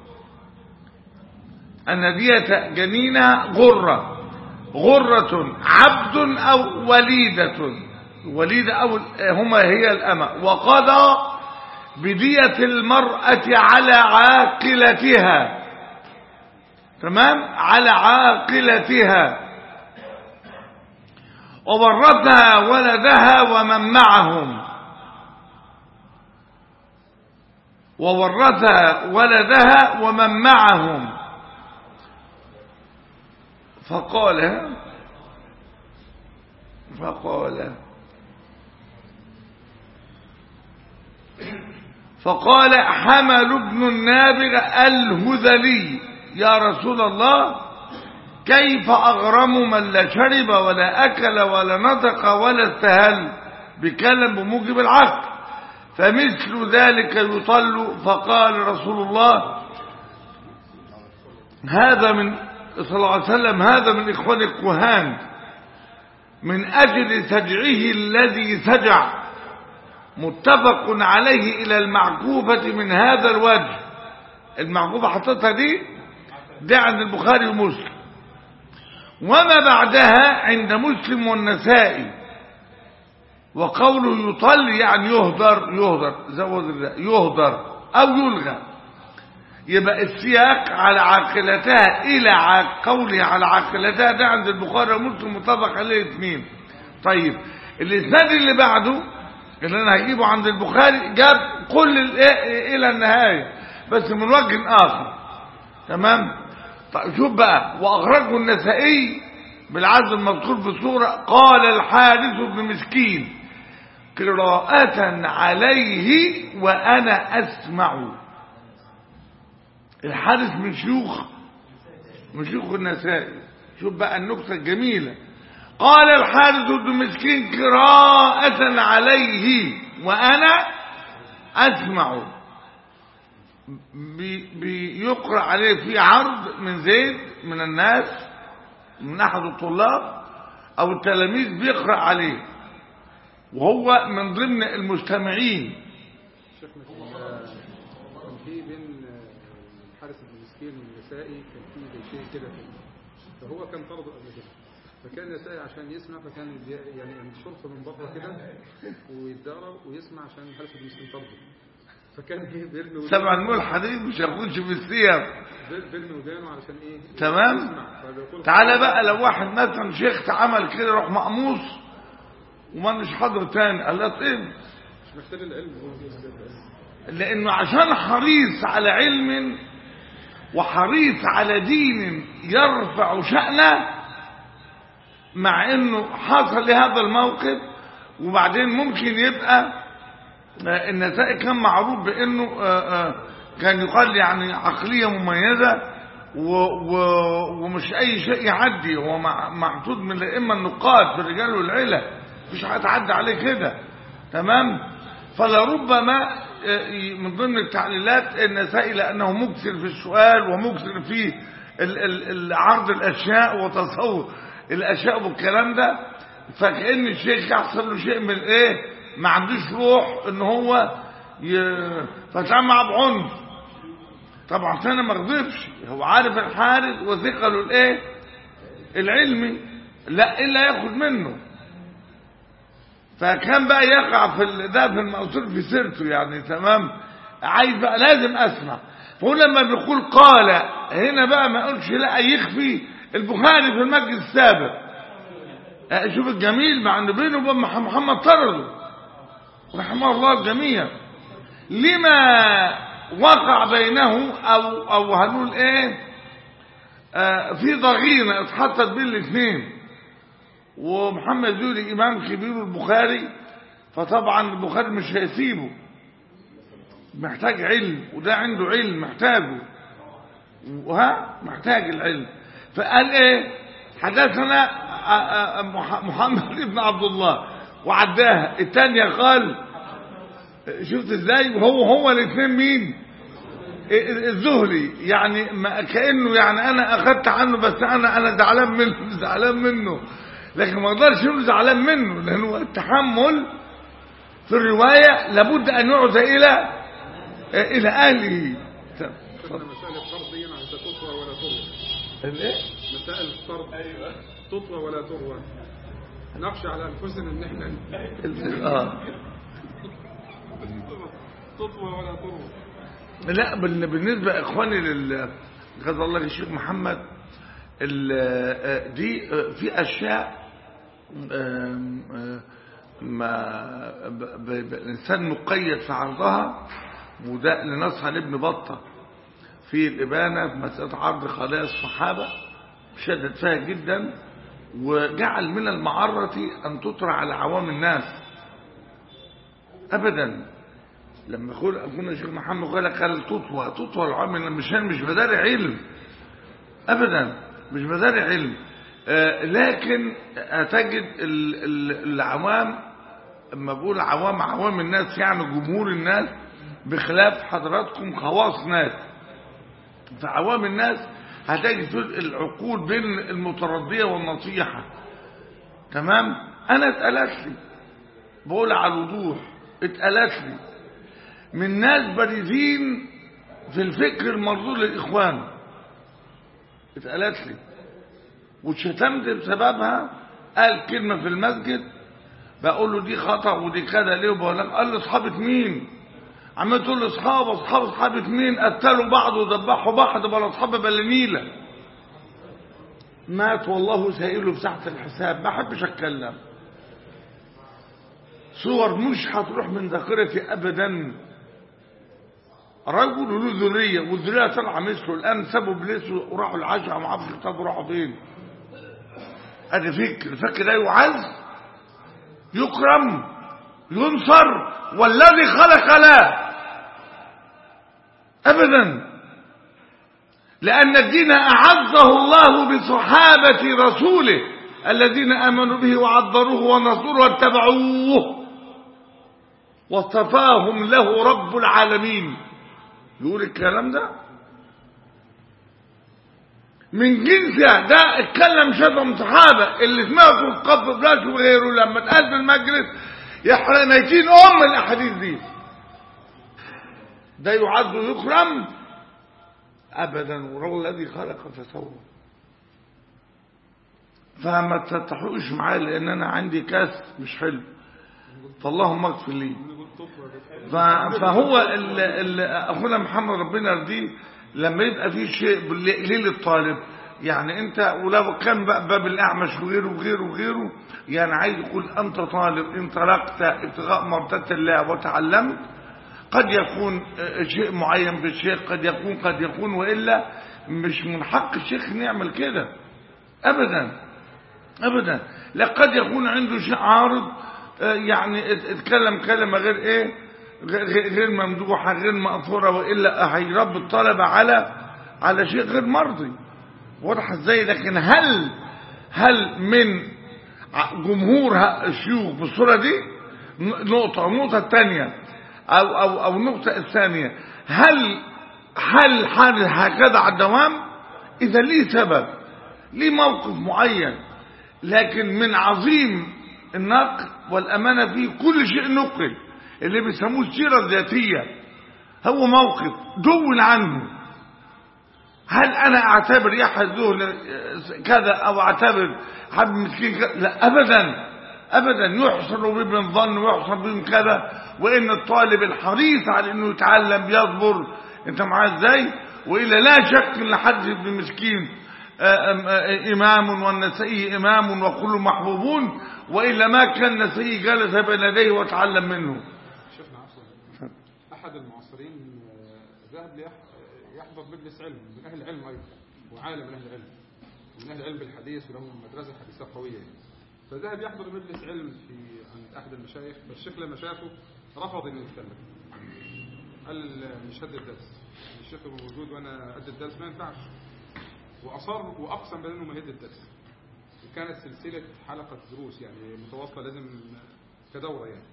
أن دية جنينها غرة، غرة عبد أو وليدة، وليدة أو هما هي الأمة. وقضى بدية المرأة على عاقلتها، تمام، على عاقلتها، وورثها ولدها ومن معهم، وورثها ولدها ومن معهم. فقال حمل بن النابغ الهذلي يا رسول الله كيف أغرم من لا شرب ولا أكل ولا نطق ولا استهل بكلم بموجب العقل، فمثل ذلك يطل. فقال رسول الله هذا من صلى الله عليه وسلم هذا من إخوان الكهان من أجل سجعه الذي سجع، متفق عليه إلى المعكوفة من هذا الوجه. المعكوفة حطتها دي عند البخاري ومسلم. وما بعدها عند مسلم والنسائي. وقوله يطل يعني يهدر زود الله يهدر أو يلغى. يبقى السياق على عاقلتها إلى قوله على عاقلتها ده عند البخاري ومسلم متفق عليه الاثنين. طيب الإسناد اللي بعده اللي أنا هجيبه عند البخاري جاب كل إلى النهاية بس من وجه آخر. تمام. طيب شوف بقى وأخرجه النسائي بالعزم المذكور في السورة. قال الحارث بن مسكين قراءة عليه وأنا أسمع. الحارث من شيوخ النسائي. شوف بقى النكتة الجميلة. قال الحارث بن مسكين قراءة عليه وأنا أسمع. بيقرأ عليه في عرض من زيد من الناس من أحد الطلاب أو التلاميذ بيقرأ عليه وهو من ضمن المجتمعين. شيخنا كان في بين الحارث بن مسكين والنسائي كان في شيء كده فهو كان طرده قبل كده فكان النسائي عشان يسمع فكان يعني شرطه من بره كده ويتدرب ويسمع عشان الحارث بن مسكين طرده فكان بيرمي سبع الملحة دي مش هيخش في السير بيرمي ودانه علشان ايه تمام. تعالى بقى لو واحد مثلا شيخ عمل كده روح مقموص وما مش حاضر تاني قال له طيب مش محتاج العلم لانه عشان حريص على علم وحريص على دين يرفع شأنه مع انه حصل لهذا الموقف. وبعدين ممكن يبقى النسائي كان معروف بانه كان يقال يعني عقلية مميزة ومش اي شيء يعدي. هو محطوط من الائمه النقاد في الرجال والعلة مفيش حد تعدي عليه كده. تمام. فلربما من ضمن التعليلات النسائي لانه مكثر في السؤال ومكثر في عرض الاشياء وتصور الاشياء والكلام ده فكأن الشيخ يحصل له شيء من ايه ما عندوش روح ان هو فتعامل معه بعنف. طبعا انا ما اغضبش هو عارف الحارث وثقله الايه العلمي لا الا ياخد منه. فكان بقى يقع في ده في المقصود في سيرته يعني. تمام. عايز بقى لازم اسمع. فهو لما بيقول قال هنا بقى ما يقولش لا يخفي. البخاري في المجلس السابق شوف الجميل مع انه بينه وبين محمد طرده رحمه الله الجميع لما وقع بينه او هنقول ايه في ضغينه اتحطت بين الاثنين. ومحمد زوري امام كبير البخاري فطبعا البخاري مش هيسيبه محتاج علم وده عنده علم محتاجه محتاج العلم. فقال ايه حدثنا محمد بن عبد الله وعداها الثانيه قال شفت ازاي وهو الاثنين مين الزهري يعني كانه يعني انا اخذت عنه بس انا زعلان منه لكن ما اقدرش اقول زعلان منه لانه التحمل في الروايه لابد ان يعود الى اهله. مسائل الفرض دي عايزه تطوى ولا تروى. الايه مسائل الفرض تطوى ولا تروى نخشى على انفسنا ان احنا تطوى ولا تروى. لا بالنسبه اخواني جزا الله الشيخ محمد دي في اشياء ما الانسان مقيد في عرضها وده لنصح لابن بطة في الإبانة في مسألة عرض خلايا الصحابة شدد فيها جدا وجعل من المعرة أن تطرح على عوام الناس أبدا. لما أخونا الشيخ محمد قال تطوى العوام مش بداري علم أبدا مش بداري علم لكن هتجد العوام لما بقول عوام الناس يعني جمهور الناس بخلاف حضراتكم خواص ناس. فعوام الناس هتجد العقول بين المتردية والنصيحة. تمام. انا اتقالت لي بقول على الوضوح اتقالت لي من ناس بارزين في الفكر المرضول للاخوان اتقالت لي واتشتمت بسببها، قال كلمة في المسجد، بقول له دي خطأ ودي كذا ليه، قال لي اصحابة مين؟ عمال تقول لي اصحابة مين؟ قتلوا بعض وذبحوا بعض بلا اصحاب بلا نيلة. مات والله سائله في ساعة الحساب. ما احبش اتكلم، صور مش هتروح من ذاكرتي ابدا. رجل له ذريه والذريه طالعه مثله، الان سابوا بليس وراحوا العشاء ما اعرفش طب راحوا فين. ادي فكر ده يعز يكرم ينصر والذي خلق لا ابدا، لان الدين اعزه الله بصحابه رسوله الذين امنوا به وعذروه ونصروه واتبعوه واصطفاهم له رب العالمين. يقول الكلام ده من جنسه، ده اتكلم شتم صحابه اللي سمعته في قبر بلاش وغيره لما اتقال في المجلس يحرق ميتين الاحاديث دي. ده يعد ويكرم ابدا، وهو الذي خلق فسوى. فما تتحوش معايا لان انا عندي كاس مش حلو، فاللهم اغفر لي. فهو اخونا محمد ربنا يرضيه لما يبقى في شيء ليه للطالب، يعني انت ولو كان باب الاعمش وغيره يعني عايز يقول انت طالب انطلقت ابتغاء مرضات الله وتعلمت، قد يكون شيء معين في الشيخ، قد يكون والا مش من حق الشيخ نعمل كده ابدا. لا قد يكون عنده شيء عارض، يعني اتكلم كلمه غير ايه، غير ممدوحه غير مأثوره، والا هيربي الطلبه على شيء غير مرضي. واضح ازاي؟ لكن هل من جمهور الشيوخ بالصوره دي؟ النقطه الثانيه او النقطه الثانيه، هل هكذا على الدوام؟ اذا ليه سبب، ليه موقف معين، لكن من عظيم النقل والامانه فيه كل شيء نقل، اللي بيسموه السيره الذاتيه، هو موقف دون عنه. هل انا اعتبر يحيى الذهلي كذا او اعتبر حب مسكين كذا؟ لا ابدا. يحسن به من ظن ويحسن به من كذا، وان الطالب الحريص على انه يتعلم بيصبر. انت معاه ازاي؟ والا لا شك ان حد ابن مسكين امام والنسائي امام وكل محبوبون، والا ما كان النسائي جلس بين يديه وتعلم منه. شيخنا عفوا، احد المعاصرين ذهب يحضر مجلس علم من اهل العلم ايضا، وعالم من اهل العلم، من اهل العلم بالحديث وله مدرسه حديثه قويه، فذهب يحضر مجلس علم عند احد المشايخ، فالشيخ لما شافه رفض انه يتكلم، قال مش هدي الدرس، الشيخ موجود وانا ادي الدرس ما ينفعش، واصر واقسم بانه ما يدي الدرس. وكانت سلسله حلقه دروس يعني متواصله لازم كدوره يعني.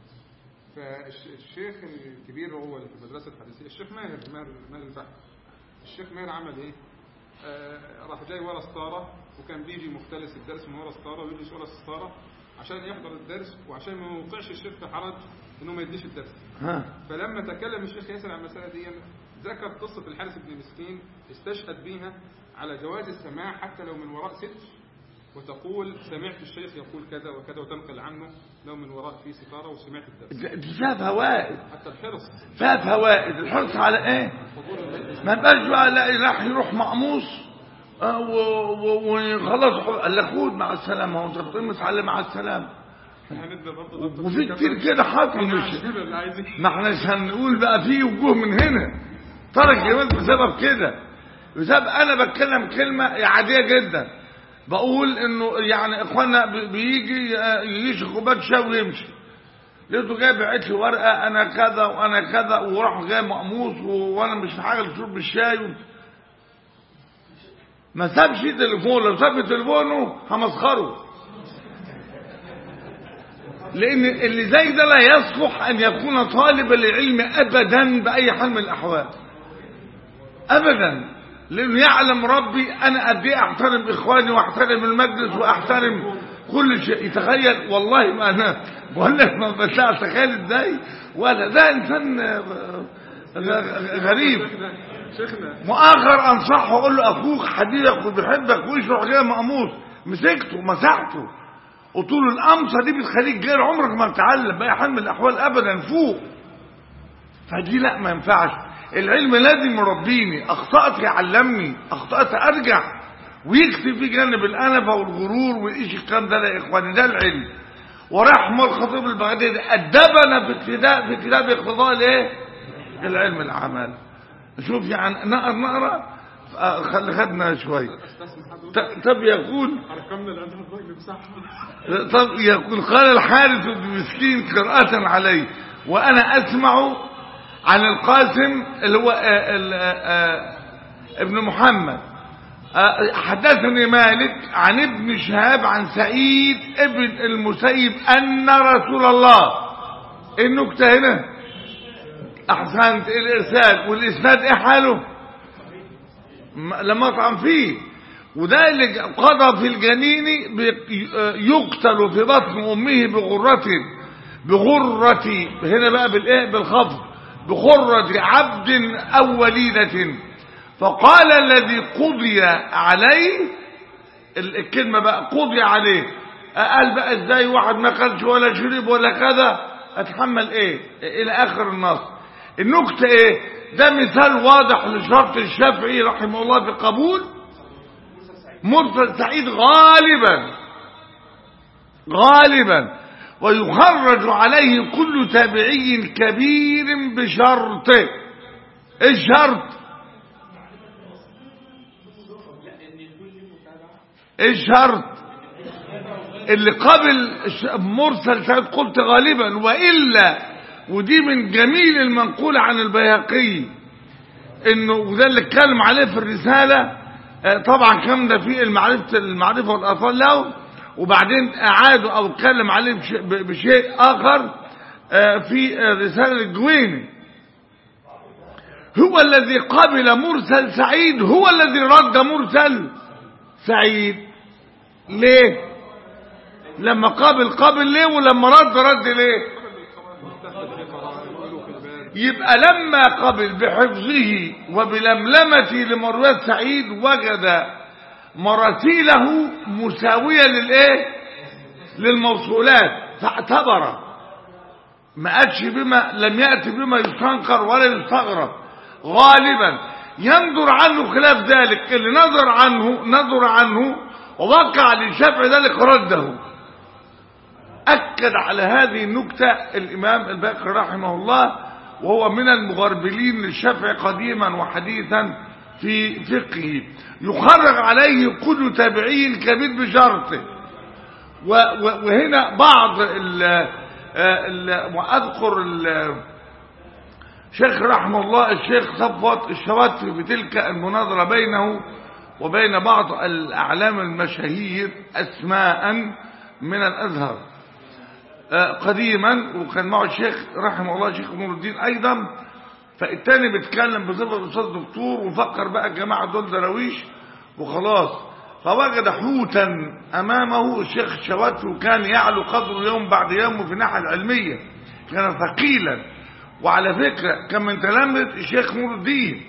فالشيخ الكبير هو اللي في المدرسه الحديثيه، الشيخ ماهر البحر، الشيخ ماهر عمل ايه؟ راح جاي ورا ستاره، وكان بيجي مختلس الدرس من ورا ستاره ويجلس ورا الستاره عشان يحضر الدرس، وعشان ما يوقعش الشيخ في حرج انه ما يديش الدرس. فلما تكلم الشيخ ياسر عن المساله دي ذكر قصه الحارث بن مسكين استشهد بيها على جواز السماع حتى لو من وراء ستر، وتقول سمعت الشيخ يقول كذا وكذا وتنقل عنه لو من وراء في ستاره وسمعت الدرس. فيها فوائد، حتى الحرص فيها فوائد. الحرص على ايه؟ ما بقاش بقى راح يروح مقموص وخلاص قال لك خد مع السلامه، هو انت بتقمص عليه مع السلامه. وفي كتير كده حاصل، مش ما احناش هنقول بقى في وجوه من هنا ترك جواز بسبب كده، بسبب انا بتكلم كلمه عاديه جدا، بقول انه يعني اخوانا بيجي يشرب كوبايه شاي ويمشي، لقيته جاي باعت لي ورقه انا كذا وانا كذا، وراح جاي مقموص وانا مش في حاجه لشرب الشاي ما سابش تليفون، لو ساب تليفونه همسخره، لان اللي زي ده لا يصلح ان يكون طالب للعلم ابدا باي حال من الاحوال ابدا، لانه يعلم ربي انا قد ايه احترم اخواني واحترم المجلس واحترم كل شيء. يتخيل والله ما انا بقول لك ما بطلع تخيل ازاي، ولا ده انسان غريب. واخر انصحه اقول له اخوك حبيبك وبيحبك ويشرح غير مقموص، مسكته مسحته، قلت له القمصه دي بتخليك غير عمرك ما بتتعلم باي حال من الاحوال ابدا فوق. فدي لا ما ينفعش. العلم لازم يربيني، اخطات يعلمني، اخطات ارجع ويكتب في جانب الانفه والغرور وايش الكلام ده يا اخواني. ده العلم. ورحمه الخطيب البغدادي ادبنا في كتاب اقتضاء الايه؟ العلم العمل. شوف يعني نقرا خدنا شويه. طب يقول قال الحارث بن مسكين قراءة عليه وانا اسمع عن القاسم اللي هو ابن محمد حدثني مالك عن ابن شهاب عن سعيد ابن المسيب ان رسول الله. النكته هنا احسنت الارسال والاسناد ايه حاله؟ لما اطعم فيه. وده اللي قضى في الجنين يقتل في بطن امه بغرة هنا بقى بالايه؟ بالخفض، بغرة عبد او وليدة. فقال الذي قضي عليه، الكلمة بقى قضي عليه، قال بقى ازاي واحد ما كلش ولا شرب ولا كذا اتحمل ايه الى اخر النص. النكتة ايه؟ ده مثال واضح لشرط الشافعي رحمه الله في قبول مرسل سعيد غالبا ويخرج عليه كل تابعي كبير بشرطه. ايه الشرط؟ ايه الشرط اللي قبل مرسل سعيد؟ قلت غالبا، وإلا ودي من جميل المنقول عن البيهقي انه وده اللي اتكلم عليه في الرسالة. طبعا كان ده في المعرفة والآثار له، وبعدين اعادوا او اتكلم عليه بشيء اخر في رسالة الجويني. هو الذي قبل مرسل سعيد هو الذي رد مرسل سعيد. ليه؟ لما قبل ليه؟ ولما رد ليه؟ يبقى لما قبل بحفظه وبلملمته لمرويات سعيد وجد مراسيله مساوية للايه؟ للموصولات، فاعتبر ما قالش بما لم يأتي بما يستنكر ولا يستغرب. غالبا ينظر عنه خلاف ذلك، اللي نظر عنه ووقع للشافعي ذلك رده. أكد على هذه النكتة الإمام الباقر رحمه الله، وهو من المغربلين للشافعي قديما وحديثا في فقهه. يخرج عليه كل تابعي كبير بشرطه. وهنا بعض وأذكر الشيخ رحمه الله الشيخ صفوت الشواتفي بتلك المناظرة بينه وبين بعض الأعلام المشاهير أسماء من الأزهر قديما، وكان معه الشيخ رحمه الله شيخ نور الدين أيضا. فالتاني بيتكلم بصفة الأستاذ دكتور، وفكر بقى الجماعة دول درويش وخلاص. فوجد حوتا أمامه الشيخ الشواتفي، وكان يعلو قدره يوم بعد يوم في الناحية العلمية، كان ثقيلا. وعلى فكرة كان من تلامذة الشيخ نور الدين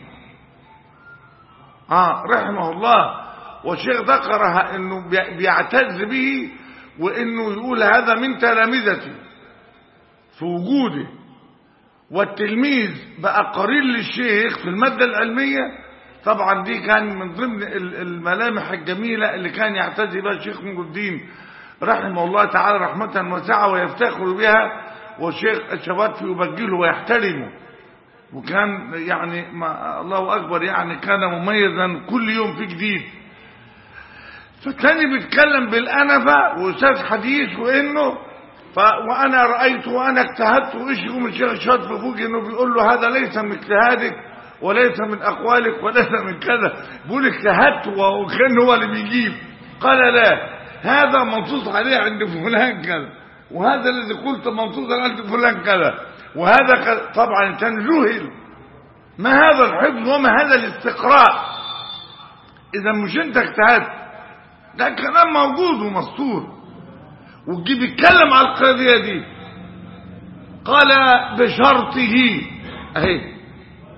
رحمه الله. والشيخ ذكرها انه بيعتز به، وانه يقول هذا من تلامذتي في وجوده. والتلميذ بقى قرين للشيخ في المادة العلمية. طبعا دي كان من ضمن الملامح الجميلة اللي كان يعتز بها الشيخ نور الدين رحمه الله تعالى رحمة واسعة ويفتخر بها، والشيخ الشواتفي يبجله ويحترمه. وكان يعني الله أكبر يعني كان مميزا كل يوم في جديد. فكان بيتكلم بالأنفة وأستاذ حديث وإنه وأنا رأيت وأنا اجتهدت، وإيش يقوم الشيخ الشواتفي فوق إنه بيقول له هذا ليس من اجتهادك وليس من أقوالك وليس من كذا، بيقول اجتهدت وكان هو اللي بيجيب. قال لا، هذا منصوص عليه عند فلان كذا، وهذا الذي قلت منصوص عند فلان كذا، وهذا طبعا كان جهل. ما هذا الحفظ وما هذا الاستقراء؟ إذا مش أنت اجتهدت، ده كلام موجود ومسطور. وتجيب يتكلم على القضية دي. قال بشرطه اهي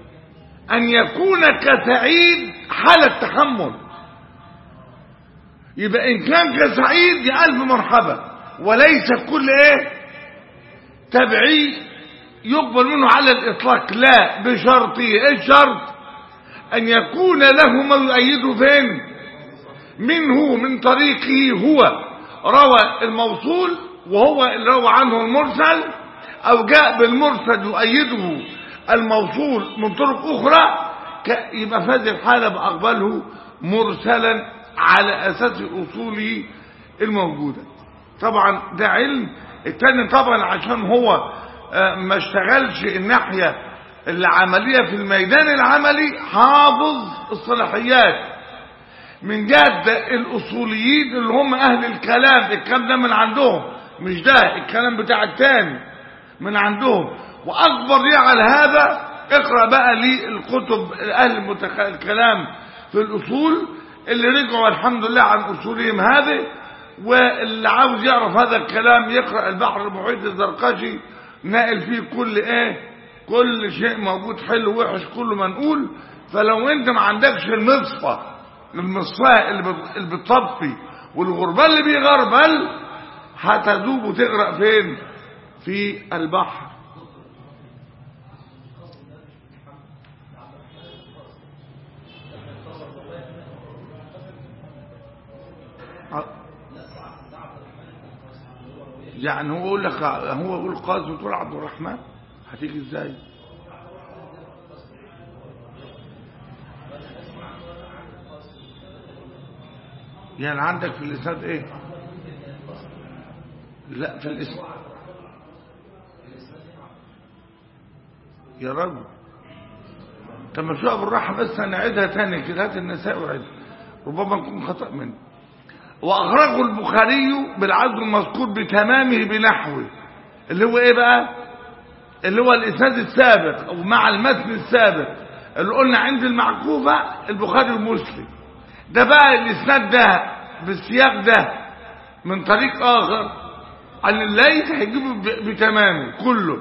أن يكون كسعيد حال التحمل. يبقى إن كان كسعيد يا ألف مرحبا، وليس كل تبعي يقبل منه على الإطلاق، لا بشرطه. إيه الشرط؟ أن يكون له ما يؤيده فين؟ منه، من طريقه هو، روى الموصول وهو اللي روى عنه المرسل، أو جاء بالمرسل يؤيده الموصول من طرق أخرى، يبقى في هذه الحالة بأقبله مرسلا على أساس أصوله الموجودة. طبعا ده علم. التاني طبعا عشان هو ما اشتغلش الناحية العملية في الميدان العملي، حافظ الصلاحيات من جهة الأصوليين اللي هم أهل الكلام. الكلام ده من عندهم، مش ده الكلام بتاع التاني، من عندهم. وأكبر على هذا اقرأ بقى لي الكتب أهل الكلام في الأصول اللي رجعوا الحمد لله عن أصولهم هذه. واللي عاوز يعرف هذا الكلام يقرأ البحر المحيط الزرقشي، ناقل فيه كل شيء موجود، حلو وحش كله منقول. فلو انت ما عندكش المصفاة اللي بتطفي والغربال اللي بيغربل، هتذوب وتغرق فين؟ في البحر. يعني هو يقول لك، هو يقول قاسم وتقول عبد الرحمن، هتيجي ازاي؟ يعني عندك في الاسناد ايه؟ لا في الاسم يا رب. طب ما شوف بالراحه بس، هنعيدها تاني كده، هات النساء وعيدها، ربما نكون خطأ مني. واخرجه البخاري بالعدل المذكور بتمامه بنحوه، اللي هو ايه بقى؟ اللي هو الاسناد السابق او مع المتن السابق اللي قلنا عند المعكوفه البخاري ومسلم. ده بقى الاسناد ده بالسياق ده من طريق اخر عن الليث هيجيبه بتمامه كله.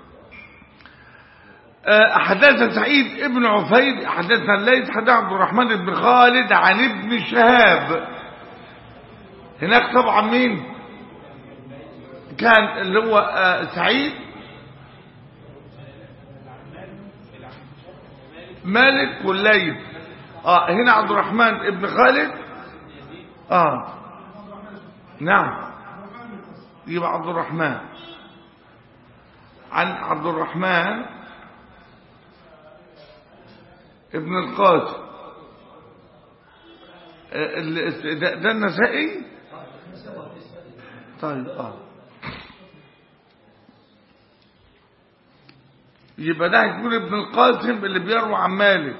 حدثنا سعيد ابن عفير حدثنا الليث حدثنا عبد الرحمن بن خالد عن ابن شهاب. هناك طبعا مين كان؟ اللي هو سعيد مالك والليث. هنا عبد الرحمن ابن خالد. نعم، يبقى عبد الرحمن عن عبد الرحمن ابن القاسم. ده النسائي. طيب يبقى ده هيكون ابن القاسم اللي بيروي عن مالك.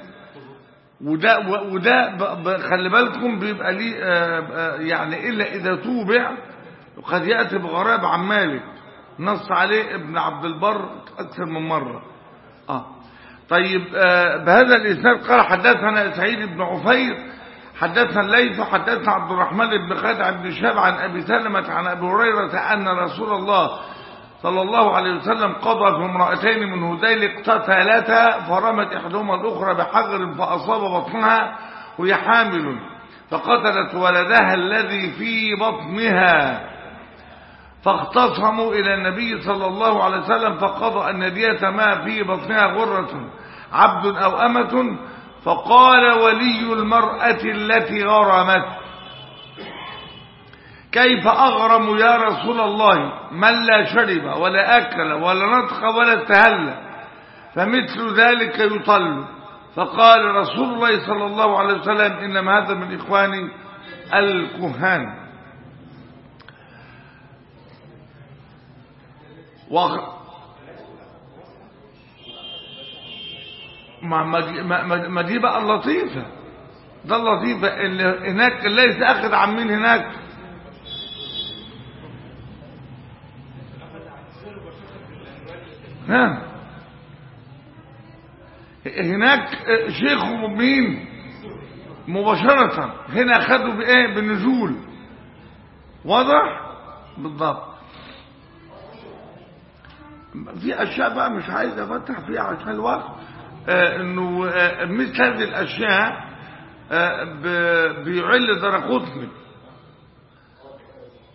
وده خلي بالكم بيبقى ليه يعني الا اذا توبع قد ياتي بغراب عن مالك، نص عليه ابن عبد البر اكثر من مره. طيب بهذا الاسناد قال حدثنا سعيد بن عفير حدثنا الليث حدثنا عبد الرحمن بن خالد عن بن شهاب عن ابي سلمة عن ابي هريره ان رسول الله صلى الله عليه وسلم قضى في امرأتين من هذيل اقتتلتا، فرمت احدهما الاخرى بحجر فاصاب بطنها وهي حامل، فقتلت ولدها الذي في بطنها، فاختصموا الى النبي صلى الله عليه وسلم فقضى ان دية ما في بطنها غرة عبد او امة، فقال ولي المرأة التي غرمت: كيف أغرم يا رسول الله من لا شرب ولا أكل ولا نطق ولا استهل، فمثل ذلك يطل. فقال رسول الله صلى الله عليه وسلم: إنما هذا من إخواني الكهان. ما دي بقى اللطيفة، ده اللطيفة اللي هناك ليس أخذ عن مين هناك؟ هناك شيخه مين مباشرة، هنا أخذوا بإيه؟ بالنزول. واضح بالضبط. في أشياء بقى مش عايز أفتح فيها عشان الوقت، إنه مثل هذه الأشياء بيعل درقطني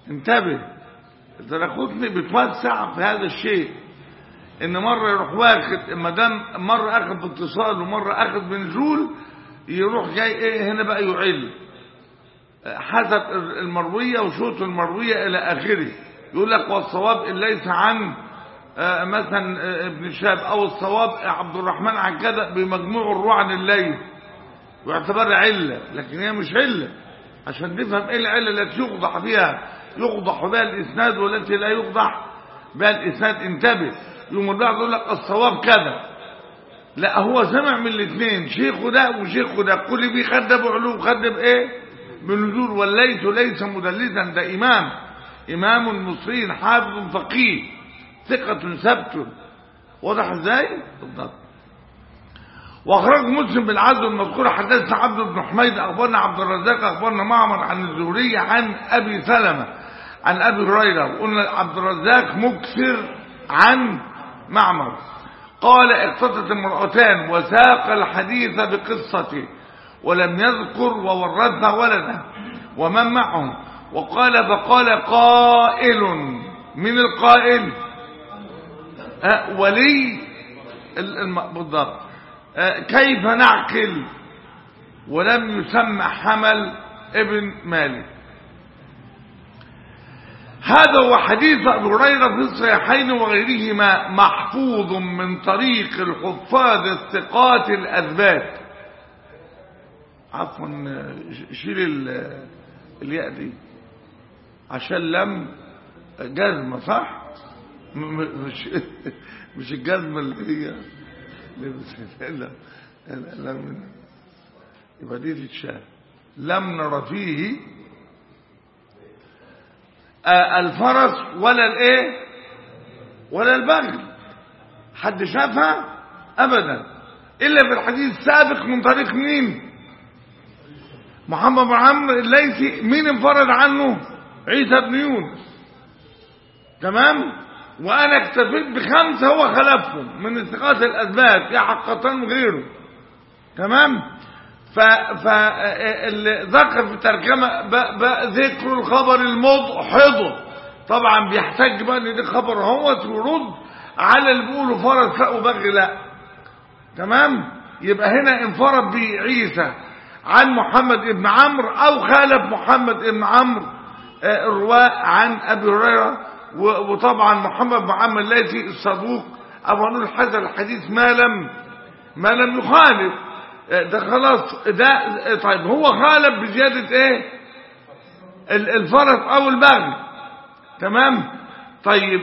انتبه، الدرقطني بتوسع في هذا الشيء، ان مرة يروح واخد ما دام مرة اخذ باتصال ومرة اخذ بنزول، يروح جاي ايه هنا بقى يعل حسب المروية وشوط المروية الى اخره. يقول لك والصواب ان ليس عن مثلا ابن شهاب، او الصواب عبد الرحمن عن كذا بمجموع الروع عن الليل، ويعتبر علة، لكن هي مش علة، عشان نفهم ايه العلة التي يقضح بها الاسناد والتي لا يقضح بها الاسناد. انتبه، يوم البعض يقول لك الصواب كذا، لا هو سمع من الاثنين، شيخه ده وشيخه ده، كل بيه خد بعلو خد بايه بنزول. والليث ليس مدلسا، ده امام مصري حافظ فقيه ثقة ثبت. واضح ازاي بالضبط. واخرج مسلم بالعدل المذكور حدثنا عبد بن حميد اخبرنا عبد الرزاق اخبرنا معمر عن الزهري عن ابي سلمة عن ابي هريره، وقلنا عبد الرزاق مكثر عن معمر. قال اقتطت امرأتان وساق الحديث بقصته ولم يذكر وورث ولده ومن معهم. وقال فقال قائل، من القائل؟ ولي بالضبط. كيف نعقل؟ ولم يسمى حمل ابن مالك. هذا هو حديث أبي هريرة في الصحيحين وغيرهما، محفوظ من طريق الحفاظ الثقات الأثبات. عفوا شيل الياء دي عشان لم جزمة، صح؟ مش الجزمة اللي هي لا يبقى دي تتشال. لم نرى فيه الفرس ولا الايه ولا البغل، حد شافها ابدا الا في الحديث السابق من طريق مين؟ محمد بن عمرو الليثي. مين انفرد عنه؟ عيسى بن يونس. تمام. وانا اكتفيت بخمسه هو خلفهم من الثقات الاثبات يا حقتان وغيره. تمام. فاللي ذكر في الترجمه ذكر الخبر المضحض، طبعا بيحتاج بقى ان ده خبر هوت ويرد على اللي بيقولوا فرض فاء وبغي لا. تمام. يبقى هنا انفرد بعيسى عن محمد بن عمرو او خالف محمد بن عمرو الرواة عن ابي هريره. وطبعا محمد بن عمرو الليثي الصدوق ابو نور الحسن الحديث ما لم يخالف ده خلاص. ده طيب هو خالف بزياده ايه؟ الفرس او البغي. تمام. طيب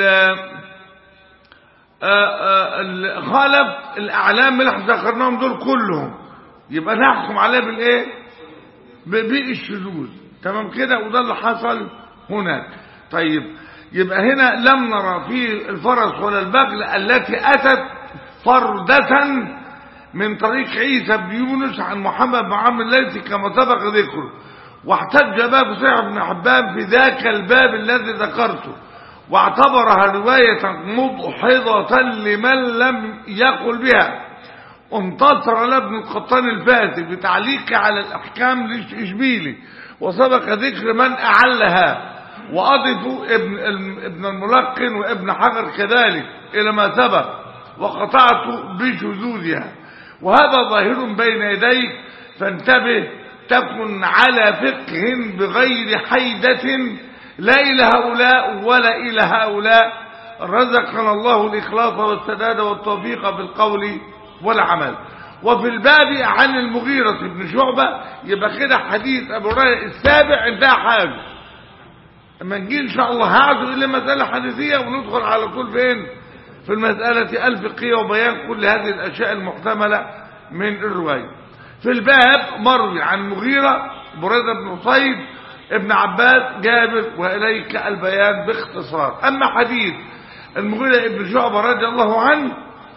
خالف الاعلام اللي احنا ذكرناهم دول كلهم، يبقى نحكم عليه بالايه؟ بالشذوذ. تمام كده. وده اللي حصل هناك. طيب يبقى هنا لم نرى في الفرس ولا البغل التي اتت فردة من طريق عيسى بن يونس عن محمد بن عمرو الليثي كما سبق ذكره. واحتج باب صحيح ابن حبان في ذاك الباب الذي ذكرته، واعتبرها رواية مضحضة لمن لم يقل بها. وانتصر لابن القطان الفاسد بتعليقه على الأحكام للإشبيلي، وسبق ذكر من أعلها، وأضفوا ابن الملقن وابن حجر كذلك إلى ما سبق، وقطعت بشذوذها. وهذا ظاهر بين يديك، فانتبه تكن على فقه بغير حيدة، لا إلى هؤلاء ولا إلى هؤلاء. رزقنا الله الإخلاص والسداد والتوفيق في القول والعمل. وفي الباب عن المغيرة بن شعبة، يبقى كده حديث أبو هريرة السابع انتهى حاجة. اما نجي ان شاء الله هعدوا الى مسألة حديثية وندخل على طول فين؟ في المسألة الفقهية وبيان كل هذه الأشياء المحتملة من الرواية. في الباب مروي عن مغيرة بريدة بن صيد ابن عباس جابر، وإليك البيان باختصار. أما حديث المغيرة ابن شعبة رضي الله عنه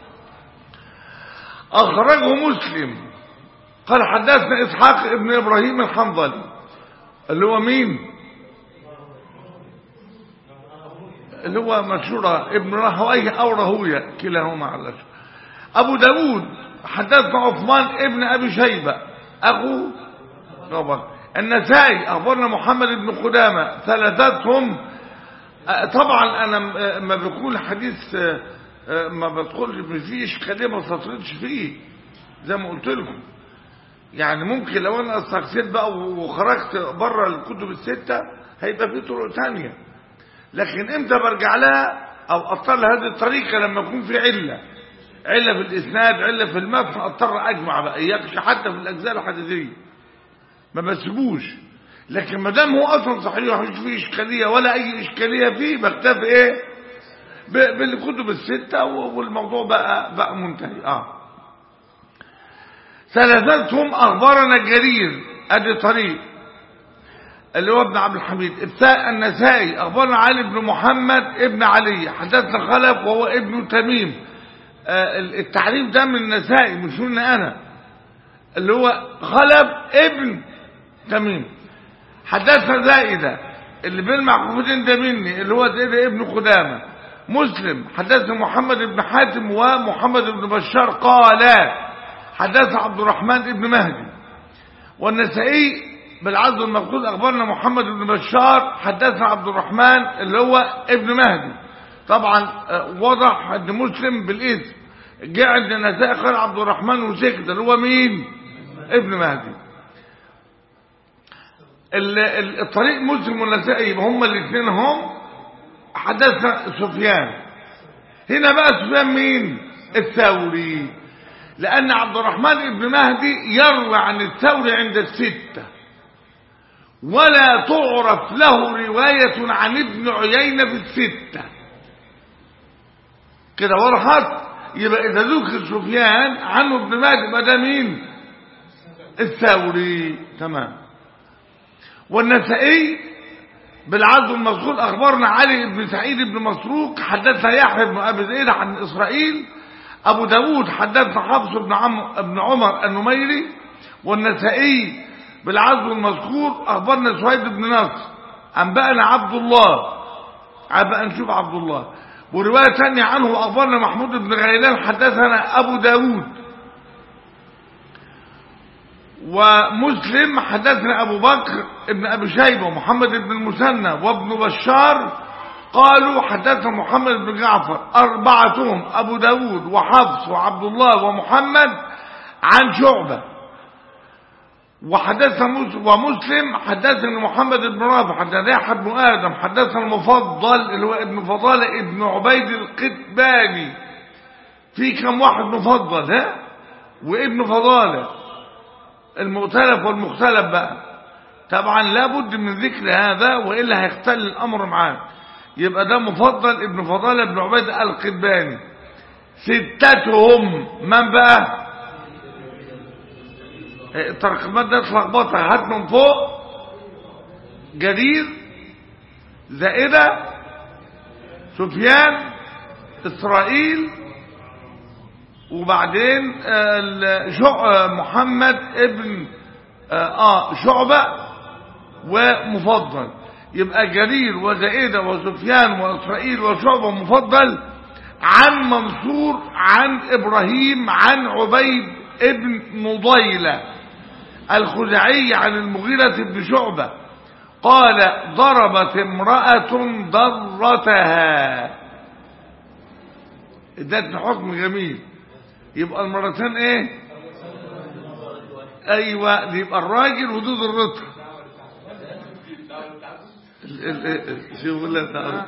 أخرجه مسلم. قال حدثنا إسحاق ابن إبراهيم الحنظلي اللي هو مين؟ اللي هو مشهورة ابن رهويه أو رهوية كلاهما على الأشهر. أبو داود حدثنا عثمان ابن أبي شيبة أخو طبعا النسائي أخبرنا محمد بن قدامة، ثلاثتهم. طبعا أنا ما بكون حديث ما بدخلش فيه إشكالية، ما استطردش فيه زي ما قلت لكم. يعني ممكن لو أنا استقصيت بقى وخرجت بره الكتب الستة هيبقى في طرق تانية، لكن امتى برجع لها أو أضطر لهذه الطريقة؟ لما يكون في علة في الإسناد، علة في المتن، أضطر أجمع بقى يكشي حتى في الأجزاء الحديثية ما بسيبوش. لكن ما دام هو أصلا صحيح مش فيه إشكالية ولا أي إشكالية فيه، بكتفي إيه بالكتب الستة والموضوع بقى منتهي. ثلاثتهم أخبرنا جرير، أدي طريق اللي هو ابن عبد الحميد. النسائي أخبرنا علي بن محمد ابن علي، حدثنا خلف وهو ابن تميم. التعريف ده من النسائي مش مني أنا، اللي هو خلف ابن تميم. حدثنا زائدة اللي بين معقوفتين ده مني، اللي هو زائدة ابن قدامة. مسلم حدثنا محمد بن حاتم ومحمد بن بشار قالا حدثنا عبد الرحمن ابن مهدي. والنسائي بالعزم المفقود أخبرنا محمد بن بشار حدثنا عبد الرحمن اللي هو ابن مهدي. طبعا وضح ان مسلم بالاسم، جاء عند النسائي قال عبد الرحمن وسكت، اللي هو مين؟ ابن مهدي. الطريق مسلم والنسائي هم الاثنين هم. حدثنا سفيان، هنا بقى سفيان مين؟ الثوري، لأن عبد الرحمن ابن مهدي يروي عن الثوري عند الستة، ولا تعرف له رواية عن ابن عيينة في الستة. كده وضحت؟ يبقى إذا ذكر سفيان عنه ابن مهدي يبقى ده مين؟ الثوري. تمام. والنسائي بالعزم المذكور أخبرنا علي بن سعيد بن مسروق حدثنا يحيى بن أبي زيد عن إسرائيل. أبو داود حدثنا حفص بن عمر النميري. والنسائي بالعزم المذكور أخبرنا سويد بن نصر أنبأنا عبد الله، بقى نشوف عبد الله. ورواية ثانية عنه أخبرنا محمود بن غيلان حدثنا أبو داود. ومسلم حدثنا أبو بكر ابن أبي شيبة ومحمد بن المثنى وابن بشار قالوا حدثنا محمد بن جعفر، أربعتهم أبو داود وحفص وعبد الله ومحمد عن شعبة. ومسلم حدثنا محمد بن رافع حدثنا يحيى بن آدم حدثنا المفضل اللي هو ابن فضالة ابن عبيد القتباني. في كم واحد مفضل وابن فضالة المؤتلف والمختلف بقى. طبعا لابد من ذكر هذا وإلا هيختل الأمر معاه. يبقى ده مفضل ابن فضالة ابن عبيد القتباني. ستتهم من بقى؟ الترقيمات ده اتلخبطها، هات من فوق جرير، زائدة، سفيان، إسرائيل، وبعدين محمد ابن شعبة ومفضل. يبقى جرير وزائدة وسفيان وإسرائيل وشعبة ومفضل عن منصور عن إبراهيم عن عبيد ابن نضيلة الخزاعي عن المغيرة بن شعبة قال ضربت امرأة ضرتها. ادتني حكم جميل. يبقى المرتين ايه؟ ايوه، يبقى الراجل ودود الرطة. شوف ولا تعرف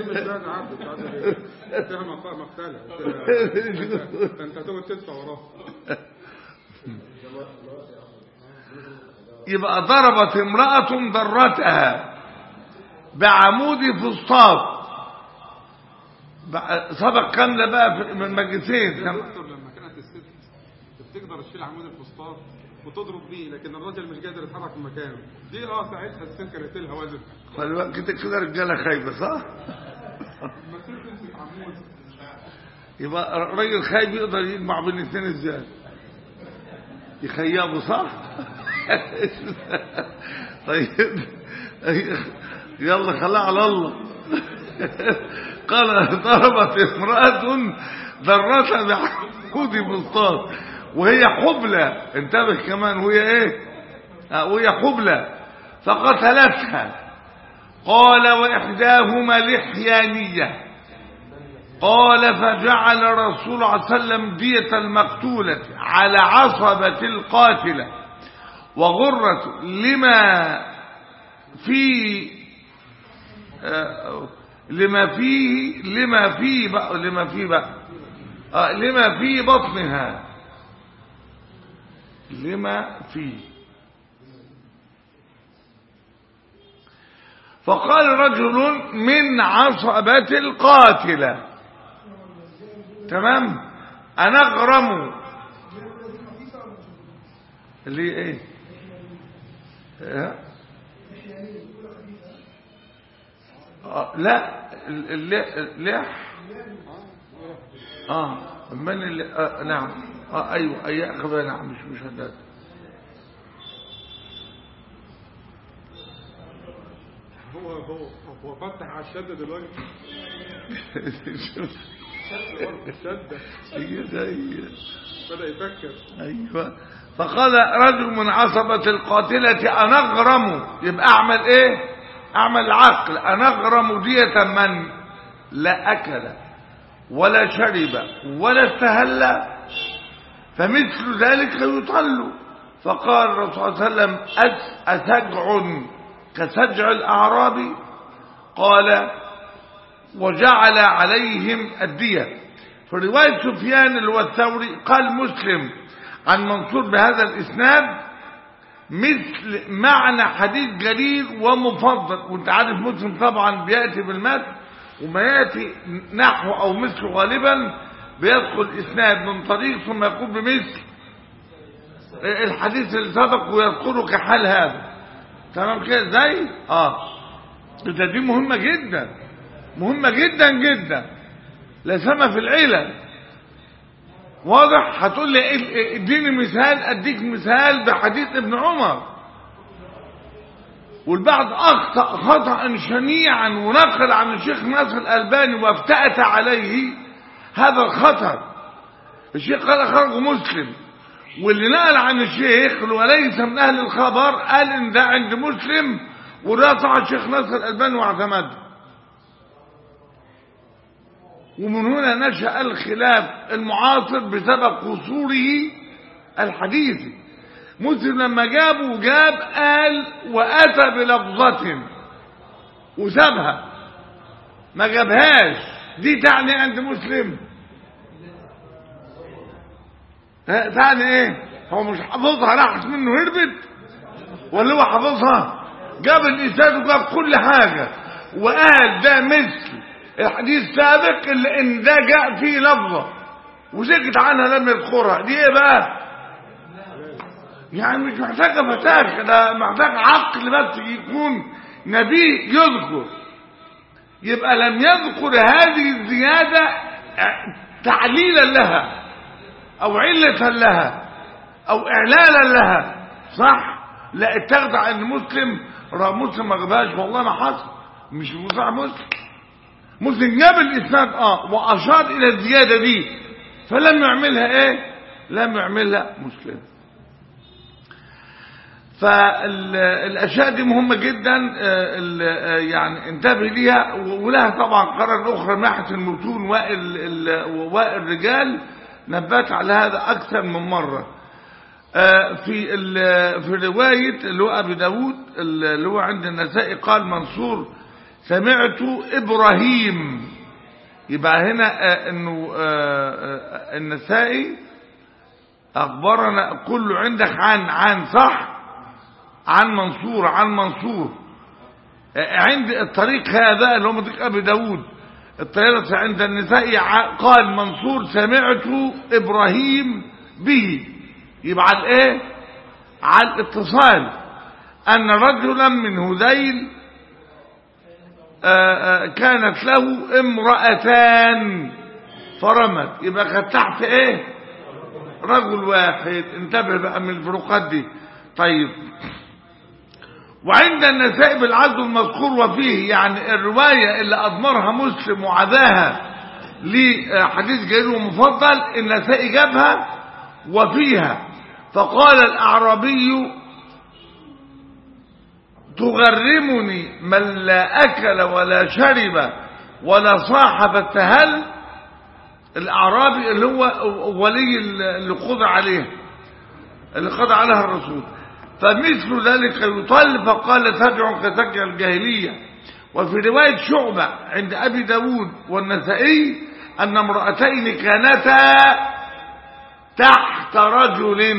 فيها مقتلة انت تقعد تدفع وراه. يبقى ضربت امرأة ضرتها بعمود فسطاط. سبق كاملة بقى من مجلسين. لما كانت الست بتقدر تشيل عمود الفسطاط وتضرب بيه، لكن الراجل مش قادر يتحرك من مكانه، دي ساعتها الست كانت لها وزن. خلي بالك كده رجاله خايبه صح؟ يبقى الراجل خايب يقدر يجمع بين الاثنين ازاي؟ يخيبه صح؟ طيب يلا خليها على الله. قال ضربت امرأة ضرتها بعمود فسطاط وهي حبلى. انتبه كمان، وهي ايه؟ وهي حبلى فقتلتها. قال وإحداهما لحيانية. قال فجعل رسول الله صلى الله عليه وسلم دية المقتولة على عصبة القاتلة وغرة لما في بطنها فقال رجل من عصبة القاتلة تمام أنغرم اللي ايه لا اللح من اللي نعم ايوه اي اخذ نعم مش هداد هو فتح على الشدة دلوقتي. الشدة بدأ يفكر. ايوه فقال رجل من عصبة القاتلة أنغرم يبقى أعمل إيه؟ أعمل عقل. أنغرم دية من لا أكل ولا شرب ولا استهل فمثل ذلك يطل. فقال الرسول صلى الله عليه وسلم أسجع كسجع الأعراب؟ قال وجعل عليهم الدية. في رواية سفيان الثوري قال مسلم عن منصور بهذا الإسناد مثل معنى حديث جليل ومفضل. وانت عارف مسلم طبعا بيأتي بالمثل وما يأتي نحو أو مثل غالبا بيدخل إسناد من طريق ثم يقول بمثل الحديث اللي سبق ويذكره كحال هذا. تمام كده زي دي مهمة جدا مهمة جدا جدا لا سما في العلل. واضح؟ هتقول لي اديني مثال، اديك مثال بحديث ابن عمر. والبعض اخطأ خطأ شنيعا ونقل عن الشيخ ناصر الألباني وافتأت عليه هذا الخطر. الشيخ قال خرج مسلم، واللي نقل عن الشيخ وليس من اهل الخبر قال ان ده عند مسلم ورافع الشيخ ناصر الألباني واعتمده. ومن هنا نشأ الخلاف المعاصر بسبب قصوره الحديثي. مسلم لما جاب قال وأتى بلفظة وسابها ما جابهاش. دي تعني عند مسلم تعني ايه؟ هو مش حافظها راحت منه هربت ولا هو حافظها؟ جاب الإسناد وجاب كل حاجة وقال ده مثل الحديث السابق اللي ان ده جاء فيه لفظة وسكت عنها لم يذكرها. دي ايه بقى؟ يعني مش محتاجة فتاك، ده محتاج عقل بس يكون نبي يذكر. يبقى لم يذكر هذه الزيادة تعليلا لها او علة لها او اعلالا لها، صح؟ لا اتخذ عن مسلم مسلم ما جابهاش والله ما حصل، مش مصح مسلم جاب الاسناد واشار الى الزياده دي فلم يعملها ايه؟ لم يعملها مسلم. فالاشياء دي مهمه جدا يعني انتبه ليها، ولها طبعا قرار اخرى من ناحيه المتون والرجال نبهت على هذا اكثر من مره. في روايه اللي هو ابي داود اللي هو عند النسائي قال منصور سمعت إبراهيم. يبقى هنا انه النسائي اخبرنا كله عندك عن صح عن منصور عند الطريق هذا اللي هو مطريق ابي داود الطريق عند النسائي قال منصور سمعت إبراهيم به. يبقى على ايه؟ على الاتصال ان رجلا من هذيل كانت له امرأتان فرمت. يبقى كانت تحت ايه؟ رجل واحد. انتبه بقى من الفروقات دي. طيب وعند النسائي بالعدل المذكور وفيه، يعني الرواية اللي أضمرها مسلم وعداها لحديث جليل ومفضل النسائي جابها وفيها فقال الأعرابي تغرمني من لا أكل ولا شرب ولا صاحب التهل، الأعرابي اللي هو ولي اللي قضى عليه، اللي قضى عليها الرسول. فمثل ذلك يطل، فقال سجع كسجع الجاهلية. وفي رواية شعبة عند أبي داود والنسائي أن امرأتين كانتا تحت رجل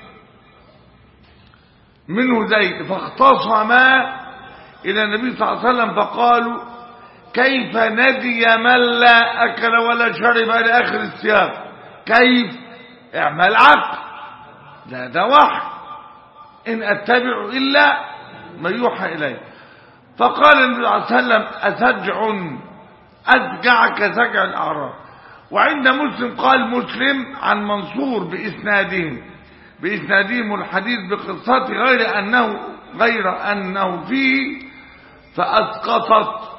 منه زيد، فاختصما إلى النبي صلى الله عليه وسلم فقالوا كيف ندي من لا أكل ولا شرب إلى آخر السياق. كيف؟ اعمل عقل، ده وحي، إن أتبع إلا ما يوحى إليه. فقال النبي صلى الله عليه وسلم أسجع أسجع كسجع الأعراب. وعند مسلم قال مسلم عن منصور بإسنادهم الحديث بقصته غير أنه فيه فأسقطت.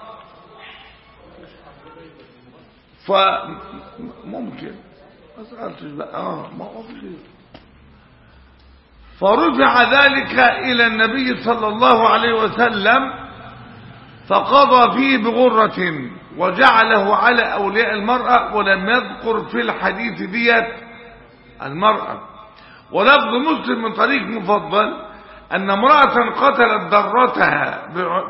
فممكن أسقطت بقى ما أفضل. فرفع ذلك إلى النبي صلى الله عليه وسلم فقضى فيه بغرة وجعله على أولياء المرأة، ولم يذكر في الحديث دية المرأة. ولفظ مسلم من طريق مفضل أن امرأة قتلت ضرتها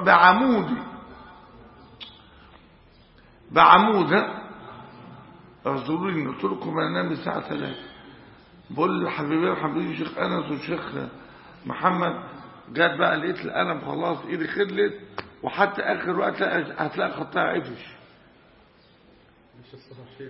بعمود رسولين. قلت لكم أنا أنام الساعة 3، بقول حبيبي الشيخ أنس والشيخ محمد جات بقى، لقيت القلم خلاص ايدي خدلت، وحتى اخر وقت هتلاقي خطها عفش. مش السهر شيء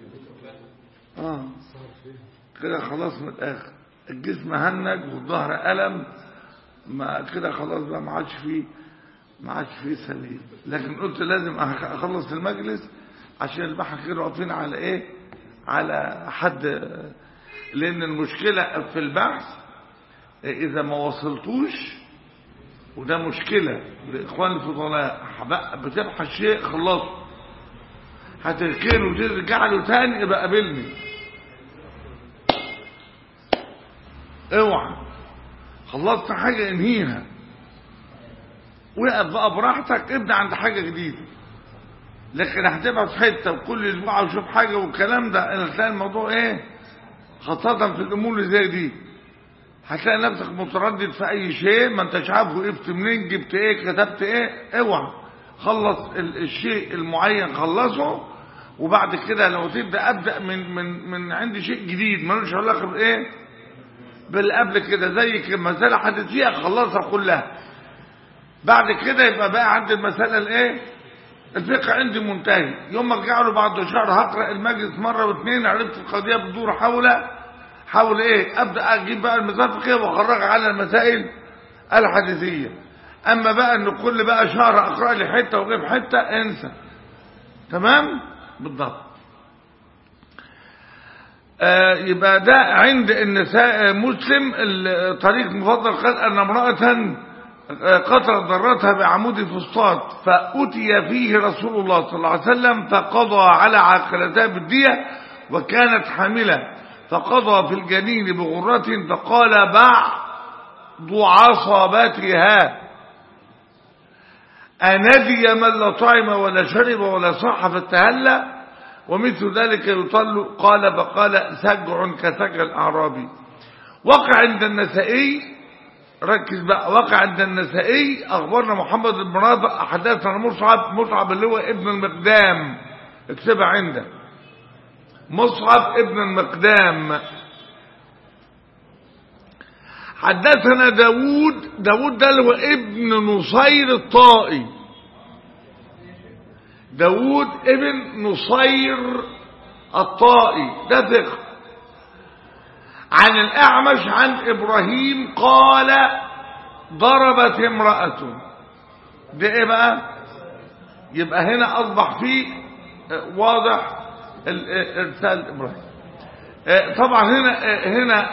كده خلاص من الاخر، الجسم هنج والظهر ألم، ما كده خلاص بقى ما عادش فيه سليم. لكن قلت لازم اخلص المجلس عشان البحث كده واقفين على ايه، على حد، لان المشكلة في البحث اذا ما وصلتوش، وده مشكلة لإخوان الفضلاء، بتبحث شيء خلصه، هتركنه وترجع له تاني يبقى قابلني، اوعى خلصت حاجة انهيها، وقف بقى براحتك، ابدأ عند حاجة جديدة. لكن هتبقى في حتة وكل اسبوع وشوف حاجة والكلام ده، هتلاقي الموضوع ايه، خاصة في الامور اللي زي دي هتلاقي نفسك متردد في اي شيء، ما انتش عارف وقفت منين، جبت ايه، كتبت ايه. اوعى خلص الشيء المعين، خلصه، وبعد كده لو ابدا من عندي شيء جديد ملوش علاقه بايه، باللي قبل كده، زي المساله حدثيه خلصها كلها. بعد كده يبقى بقى عند المساله الايه، الفقه عندي منتهي. يوم ما ارجع له بعد شهر هقرا المجلس مره واثنين، عرفت القضيه بتدور حول ايه، ابدا اجيب بقى المسائل الفقهيه واخرجها على المسائل الحديثيه. اما بقى ان كل بقى شهر اقرا لي حته واجيب حته، انسى. تمام بالضبط. يبقى ده عند النساء مسلم الطريق مفضل، قال ان امراه قتلت ضرتها بعمود فسطاط، فاتي فيه رسول الله صلى الله عليه وسلم فقضى على عاقلتها بالديه، وكانت حامله، فقضى في الجنين بغرة، فقال بعض عصبتها أندي من لا طعم ولا شرب ولا صح فالتهلى، ومثل ذلك يطل. قال فقال سجع كسجع الأعرابي. وقع عند النسائي، ركز بقى، وقع عند النسائي أخبرنا محمد بن رافع حدثنا مصعب اللي هو ابن المقدام، اكتبها عندك، مصعب ابن المقدام. حدثنا داود ده اللي هو ابن نصير الطائي، داود ابن نصير الطائي ده ثقة. عن الأعمش عن إبراهيم قال ضربت امرأة. ده ايه بقى؟ يبقى هنا أصبح فيه واضح الارسال ابراهيم. طبعا هنا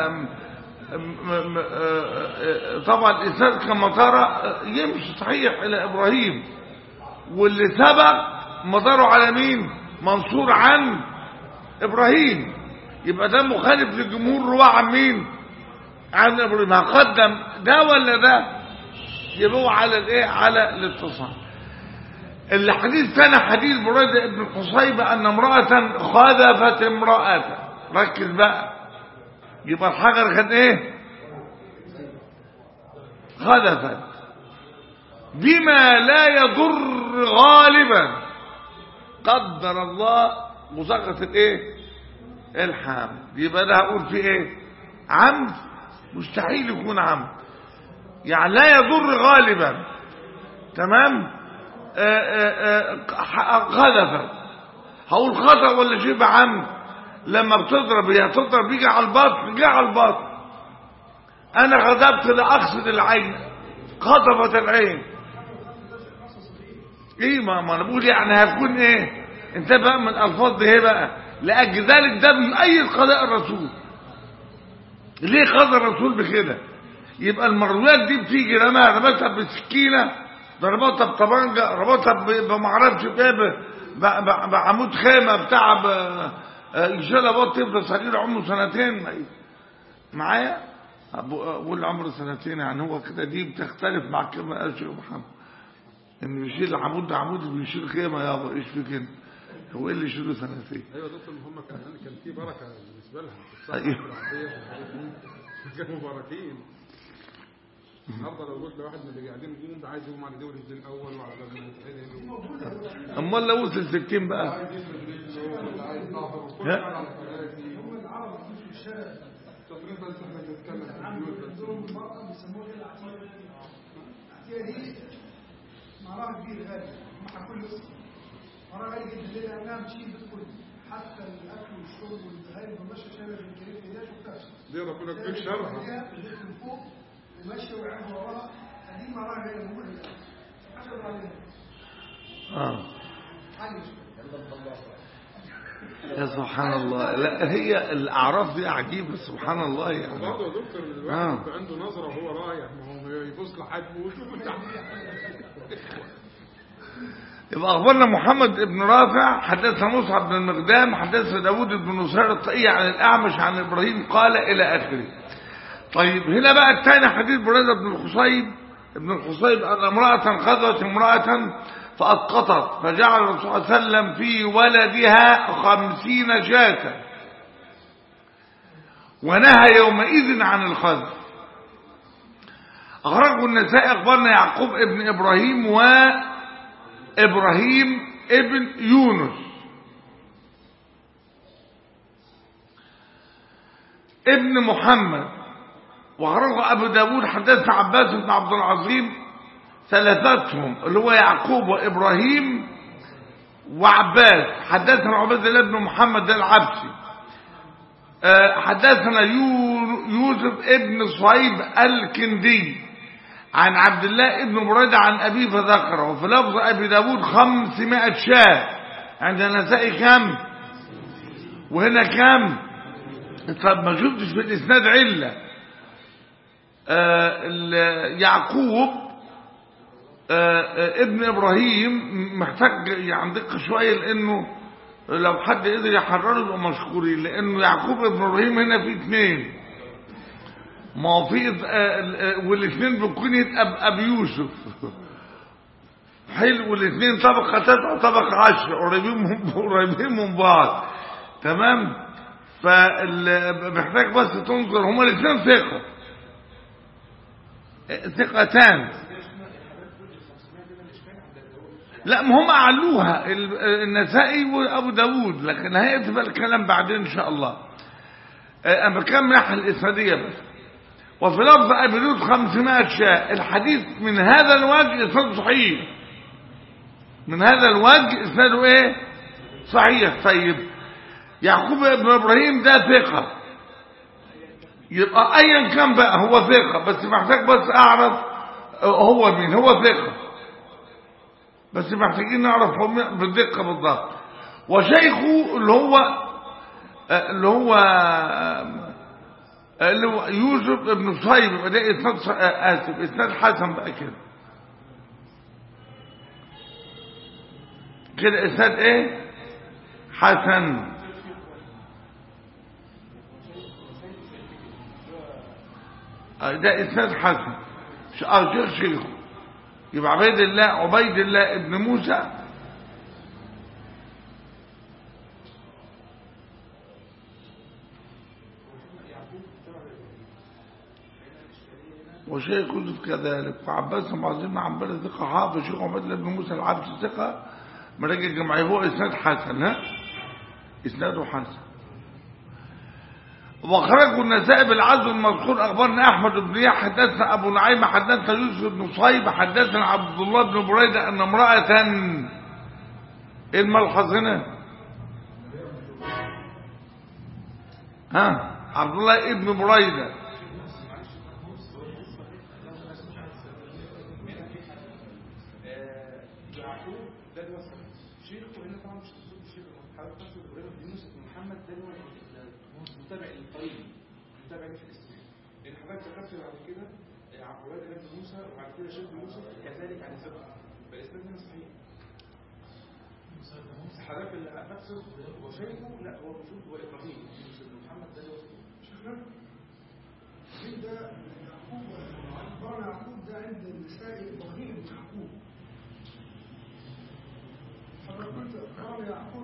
طبعا الاسناد كما ترى يمشي صحيح الى ابراهيم، واللي سبق مداره على مين؟ منصور عن ابراهيم. يبقى ده مخالف للجمهور، رواه عن مين؟ عن ابراهيم. هقدم ده ولا ده؟ يبقى هو على الايه على الاتصال. الحديث ثاني حديث بريدة ابن الحصيب ان امرأة خذفت امرأة. ركز بقى، يبقى الحجر كان ايه؟ خذفت بما لا يضر غالبا، قدر الله مسقط الايه؟ الحامل. يبقى ده هقول في ايه؟ عمد، مستحيل يكون عمد، يعني لا يضر غالبا. تمام. خذفت، هقول خطأ ولا شبه عمد؟ لما بتضرب هي تضرب بيجي على البطن، جه على البطن، انا غضبت لاقصد العين، خطفت العين. ايه ما انا بقول يعني هتكون ايه؟ انت بقى من الالفاظ دي ايه بقى؟ لاجل ذلك ده بيؤيد قضاء الرسول. ليه قضى الرسول بكده؟ يبقى المرويات دي بتيجي رمتها بسكينه، ضربتها بطبنجه، ربطها بمعرفش بايه، بعمود خيمه بتاع يشيلها بط يفضل صغير عمره سنتين معايا. بقول عمره سنتين يعني هو كده، دي بتختلف مع كلمه قال الشيخ محمد انه يشيل عمود ده عمود بيشيل خيمه يابا، ايش في كده؟ هو ايه اللي يشيله سنتين؟ ايوه دكتور محمد كان في بركه بالنسبه لها، ايوه كانوا مباركين. النهارده لو قلت لواحد من اللي قاعدين يقوم ده عايز يقوم على دوري الدين الاول وعلى باب المتحده، امال لو وصل 60 بقى ها هم العرب في الشارع تقريبا احنا بنتكلم عن دول المرأة بيسموها العطيه دي معناها كبير غالي، مع كل اسم معناها غالي جدا. ليه؟ لانها بتشيل بتكل حتى الاكل والشرب والذهاب والمشي شامل الكريم في ده شفتهاش دي ربنا كبير شرها من فوق وماشيه وعينها وراها، دي معناها غالي مهمه حاجه عليها يا سبحان الله. لا هي الاعراف دي عجيبه سبحان الله يعني. برضه يا دكتور الواحد عنده نظره وهو رايح، ما هو يبص لحجمه ويشوف تحت. يبقى اخبرنا محمد بن رافع حدثنا مصعب بن المقدام حدثنا داود بن نصير الطائي عن الاعمش عن ابراهيم قال الى اخره. طيب هنا بقى الثاني حديث بريدة بن الحصيب ان امراه خذت امراه فأسقطت، فجعل الرسول صلى الله عليه وسلم في ولدها 50 شاة ونهى يومئذ عن الخذف. أخرجه النسائي. أخبرنا يعقوب ابن إبراهيم وإبراهيم ابن يونس ابن محمد. وأخرجه أبو داود حدثنا عباس بن عبد العظيم، ثلاثتهم اللي هو يعقوب وإبراهيم وعباس. حدثنا عبد الله بن محمد العبسي. حدثنا يوسف ابن صهيب الكندي عن عبد الله ابن بريدة عن أبيه فذكره. وفي لفظ أبي داود 500 شاة. عند النسائي كم؟ وهنا كم؟ طب ما شفتش في الإسناد علة. يعقوب ابن إبراهيم محتاج يعني دقة شوية، لأنه لو حد قدر يحرره يبقى مشكورين، لأنه يعقوب ابن إبراهيم هنا في اثنين، ما هو في والاثنين بيكون يبقى أبي يوسف حلو، والاثنين طبقة 9 وطبقة 10 قريبين من بعض. تمام. فمحتاج بس تنظر هما الاثنين ثقتان. لا ما هم أعلوها النسائي وأبو داود، لكن هيأتي بقى الكلام بعدين إن شاء الله. أنا بكلم ناحية الإسنادية بس. وفي لفظ أبي داود 500 شاة. الحديث من هذا الوجه إسناده صحيح، من هذا الوجه إسناده إيه؟ صحيح. طيب يعقوب ابن إبراهيم ده ثقة، يبقى أيا كان بقى هو ثقة، بس محتاج بس أعرف هو مين. هو ثقة بس محتاجين نعرف بالدقة بالضبط. وشيخه اللي هو يوسف ابن صهيب. يبقى ده اسناد حسن بقى كده اسناد ايه؟ حسن. ده اسناد حسن. شيخه يبقى عبيد الله ابن موسى وشيخ يوسف كذلك، وعباس بن عظيم عباس ثقة حافظ، شيخ عبيد الله بن موسى العبد ثقة، مراجع الجمعية، هو إسناد حسن. ها إسناده حسن. وخرجوا النسائي بالعزو المذكور. أخبرنا أحمد بن يحيى حدثنا أبو نعيم حدثنا يوسف بن صهيب حدثنا عبد الله بن بريدة أن امرأة، إيه الملحظ هنا؟ ها عبد الله ابن بريدة حضرتك اللي نفسه وشيخه لا هو المفروض هو ابراهيم بن محمد ده اللي هو شيخنا مين ده؟ يعقوب. اخبرنا يعقوب ده عند النسائي ابراهيم بن يعقوب. حضرتك قلت اخبرنا يعقوب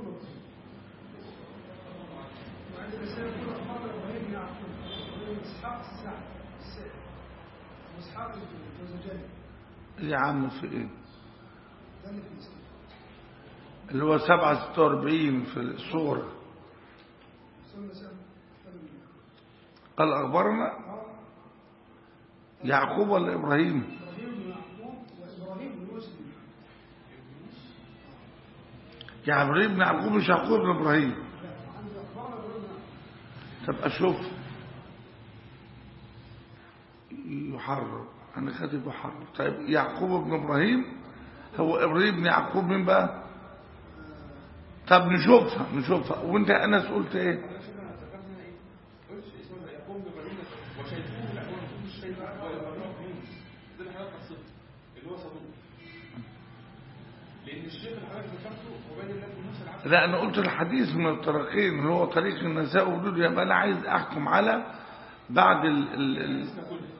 وعند النسائي يقول اخبرنا ابراهيم بن يعقوب من اسحاق السعد واسحاق الجوزجاني. يا عم في ايه؟ ده اللي في الاسلام اللي هو 746 في الصورة. قال أخبرنا يعقوب ولا إبراهيم؟ يا إبراهيم بن يعقوب مش يعقوب بن إبراهيم. طب أشوف يحرر، أنا كاتب يحرر. طيب يعقوب بن إبراهيم هو إبراهيم بن يعقوب من بقى؟ طب نشوفها وانت انس قلت ايه؟ لا انا قلت الحديث من الطريقين اللي هو طريق النساء وجود، يبقى انا عايز احكم على بعد ال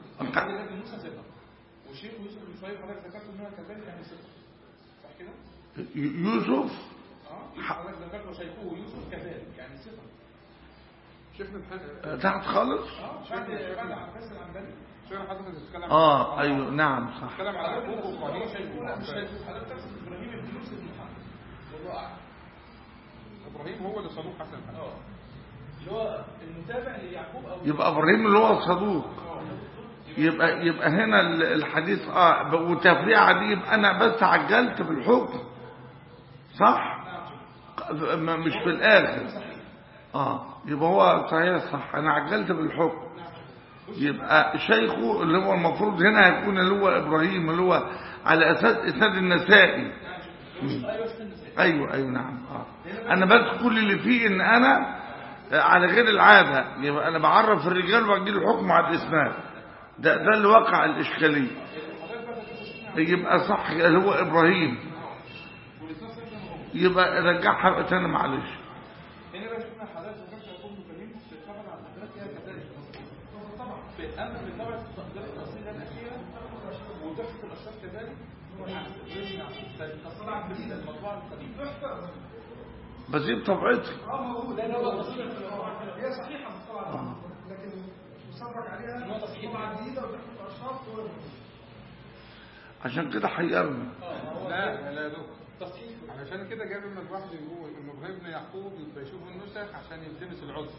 وشيخ يوسف بن صهيب حضرتك ذكرت ان هو كذلك يعني ثقه صح كده؟ يوسف حضرتك ذكرت وشيخه يوسف كذلك يعني ثقه. شيخنا تحت خالص. بعد عباس العنبري شيخنا حضرتك بتتكلم ايوه نعم صح. بتتكلم على يعقوب وابراهيم. شيخه لا مش شيخه، حضرتك تقصد ابراهيم بن يوسف بن محمد والله اعلم. ابراهيم هو اللي صدوق حسن الحديث اللي هو المتابع ليعقوب او يبقى ابراهيم اللي هو الصدوق. يبقى هنا الحديث والتفريعه دي يبقى انا بس عجلت بالحكم صح، مش في الاخر. يبقى هو صحيح صح، انا عجلت بالحكم. يبقى شيخه اللي هو المفروض هنا هيكون اللي هو ابراهيم اللي هو على اساس اسناد النسائي. ايوه نعم. انا بس كل اللي فيه ان انا على غير العاده، يبقى انا بعرف الرجال واجي الحكم على الاسناد. ده اللي وقع الاشكاليه. يبقى صح اللي هو ابراهيم، يبقى رجعها تاني معلش. هنا بقى شفنا حضرتك ذكرت يعقوب بن ابراهيم في الطبعه على الذكريات فيها كذلك طبعا اما في طبعه التقدير الاصيله الاخيره وتحفه الاشراف كذلك فالطبعه بالمطبوعه القديمه بس دي بطبيعتي. هي صحيحه طبعا لكن مصرح عليها طبعا جديده وتحت الاشخاص عشان كده حيرنا. لا تصحيح. علشان كده جاب لما الواحد يقول ان ابراهيم بن يعقوب يبقى يشوف النسخ عشان يلتمس العذر.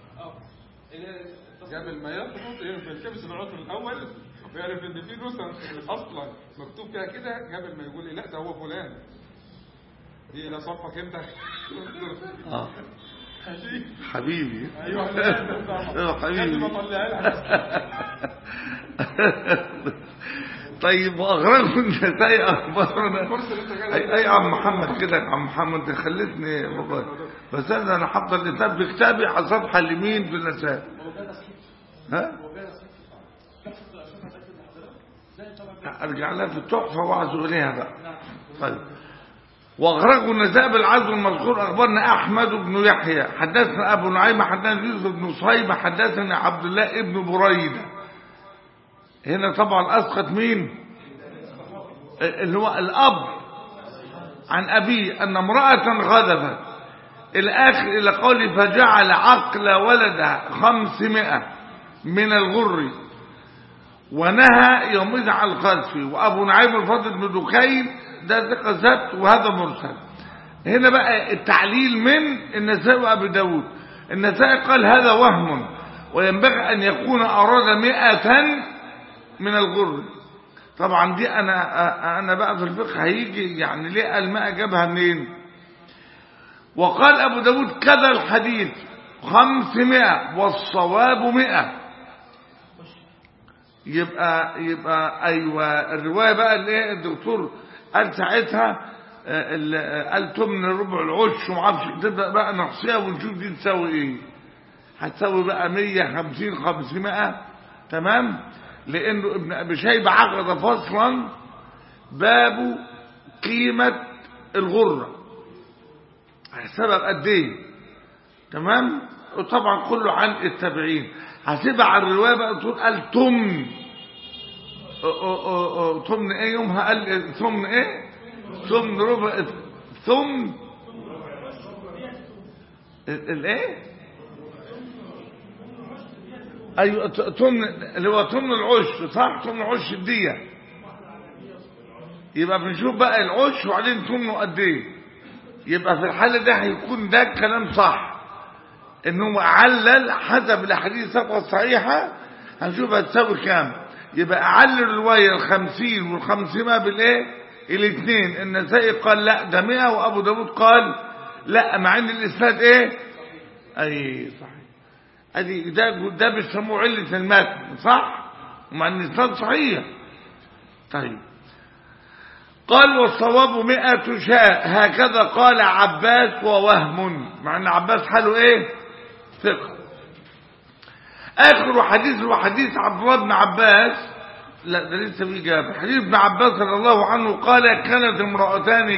جاب ما يخطط يلتمس العذر الاول ويعرف ان في نسخ اصلا مكتوب فيها كده، قبل ما يقول لي لا ده هو فلان. دي لا صفك انت. حبيبي. ايوه حبيبي. طيب واغرقوا النسائي اخبارنا. اي عم محمد كده، عم محمد خلتني بس انا حاطط الكتاب في كتابي على الصفحه اليمين في النسائي. ها ارجع لها في التحفه واعزو اليها بقى. طيب واغرقوا النسائي بالعزو المذكور. اخبرنا احمد بن يحيى حدثنا ابو نعيم حدثنا يوسف بن صهيب حدثنا عبد الله ابن بريده. هنا طبعا اسقط مين؟ اللي هو الأب عن أبيه أن امرأة غضبت الآخر إلى قوله فجعل عقل ولدها 500 من الغر ونهى يومئذ عن القذف. وأبو نعيم الفضل بن دكين ده ثقة ثبت وهذا مرسل. هنا بقى التعليل من النسائي وأبي داود. النسائي قال هذا وهم وينبغي أن يكون أراد 100 من الغر. طبعا دي أنا بقى في الفقه هيجي يعني ليه الماء جابها منين. وقال أبو داود كذا الحديث 500 والصواب 100. يبقى أيوة الرواية بقى اللي الدكتور قال ساعتها قال تمن ربع العش ومعرفش تبدأ بقى نحصيها ونشوف دي تساوي ايه. هتساوي بقى 150 500 تمام. لأنه ابن أبي شيبة عقد فصلا باب قيمة الغرة هحسبها بقد ايه تمام. وطبعا كله عن التابعين. هسيبها على الرواية بقى تقول قال تمن ايه يومها قال ثمن ايه ثمن ربع ثمن الايه ايوه ثمن اللي هو ثمن العش صح. ثمن عش الدية. يبقى بنشوف بقى العش وبعدين ثمنه قد ايه. يبقى في الحالة ده هيكون ده كلام صح انه علل حسب الاحاديث الصحيحة هنشوف هتساوي كام. يبقى اعلل الرواية 50 وال500 بالايه الاثنين. النسائي قال لا ده 100 وابو داود قال لا مع ان الاسناد ايه اي صحيح. ادي ده بيسموه علة المتن صح ومع ان الاسناد صحيح. طيب قال والصواب 100 شاة هكذا قال عباس ووهم. مع ان عباس حاله ايه ثقة. اخر حديث هو حديث عبد الله بن عباس. لا ده لسه في جاب حديث ابن عباس رضي الله عنه قال كانت امرأتان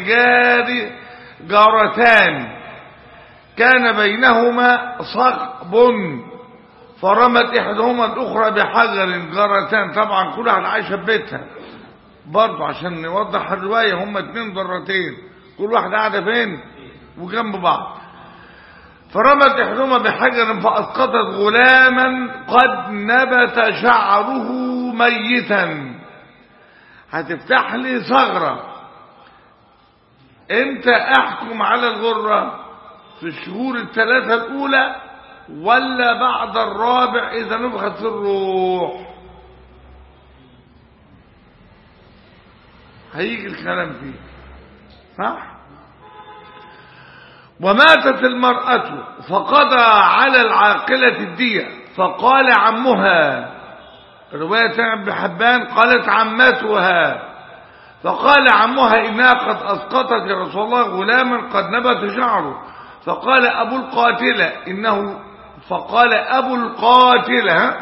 جارتان كان بينهما صخب فرمت احدهما الاخرى بحجر. جارتان طبعا كل واحد عايشه ببيتها برضه عشان نوضح الروايه. هما 2 ضرتين كل واحده قاعده فين وجنب بعض. فرمت احدهما بحجر فاسقطت غلاما قد نبت شعره ميتا. هتفتح لي ثغره. امتى احكم على الغره؟ في الشهور 3 الاولى ولا بعد الرابع اذا نفخت في الروح؟ هيجي الكلام فيه صح. وماتت المرأة فقضى على العاقلة الدية فقال عمها. رواية ابن حبان قالت عمتها فقال عمها إنها قد أسقطت يا رسول الله غلاما قد نبت شعره. فقال أبو القاتلة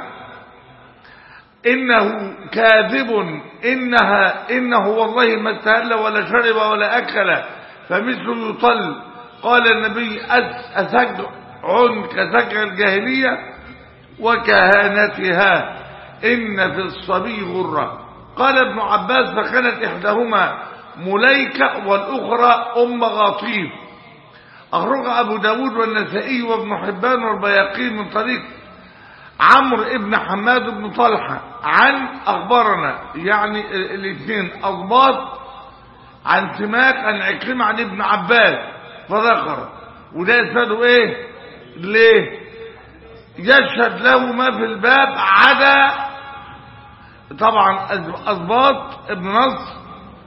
إنه كاذب إنه والله ما استهل ولا شرب ولا أكل فمثله يطل. قال النبي أسجع كسجع الجاهلية وكهانتها إن في الصبي غرة. قال ابن عباس فكانت إحداهما مليكة والأخرى أم غطيف. أخرج أبو داود والنسائي وابن حبان والبياقي من طريق عمرو ابن حماد بن طلحة عن أخبرنا يعني الاثنين أضباط عن سماك عن عكرمة عن ابن عباس فذكر. وده يسأله ايه ليه يشهد له ما في الباب عدا طبعا أضباط ابن نصر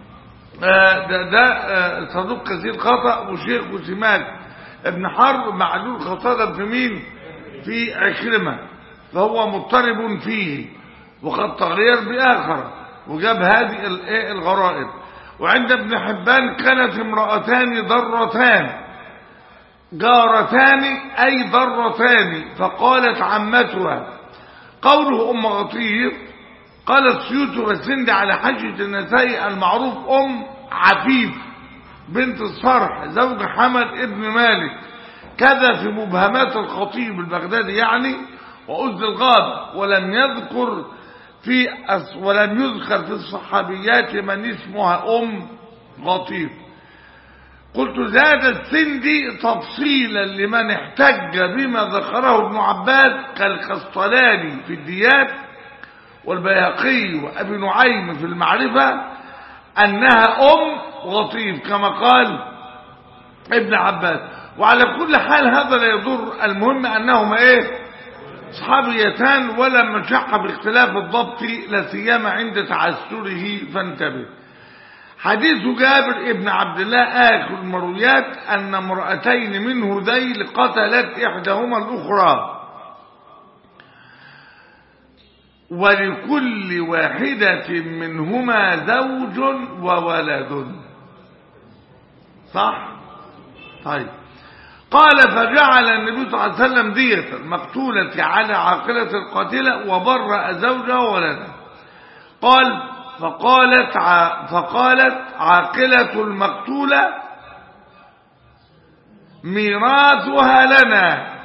ده صدوق كثير خطأ وشيخ وسماك ابن حرب معلول خطأ في مين في عكرمة فهو مضطرب فيه وقد تغير بآخر وجاب هذه الغرائب. وعند ابن حبان كانت امرأتان ضرتان جارتان أي ضرتان فقالت عمتها. قوله أم غطير قالت سيوت والسند على حجة النسائي المعروف أم عفيف بنت الصرح زوج حمد ابن مالك كذا في مبهمات الخطيب البغدادي يعني وأزل الغابة ولم يذكر ولم يذكر في الصحابيات من اسمها غطيف. قلت زاد السندي تفصيلا لمن احتج بما ذكره ابن عباس كالقسطلاني في الديات والبيهقي وأبي نعيم في المعرفة أنها غطيف كما قال ابن عباس. وعلى كل حال هذا لا يضر، المهم أنهما صحابيتان ولا مشقة باختلاف الضبط لا سيما عند تعسره، فانتبه. حديث جابر ابن عبد الله آخر المرويات أن امرأتين من هذيل قتلت إحداهما الأخرى ولكل واحدة منهما زوج وولد. صح؟ طيب. قال فجعل النبي صلى الله عليه وسلم دية المقتولة على عاقلة القاتلة وبرأ زوجها وولدها. قال فقالت عاقلة المقتولة ميراثها لنا.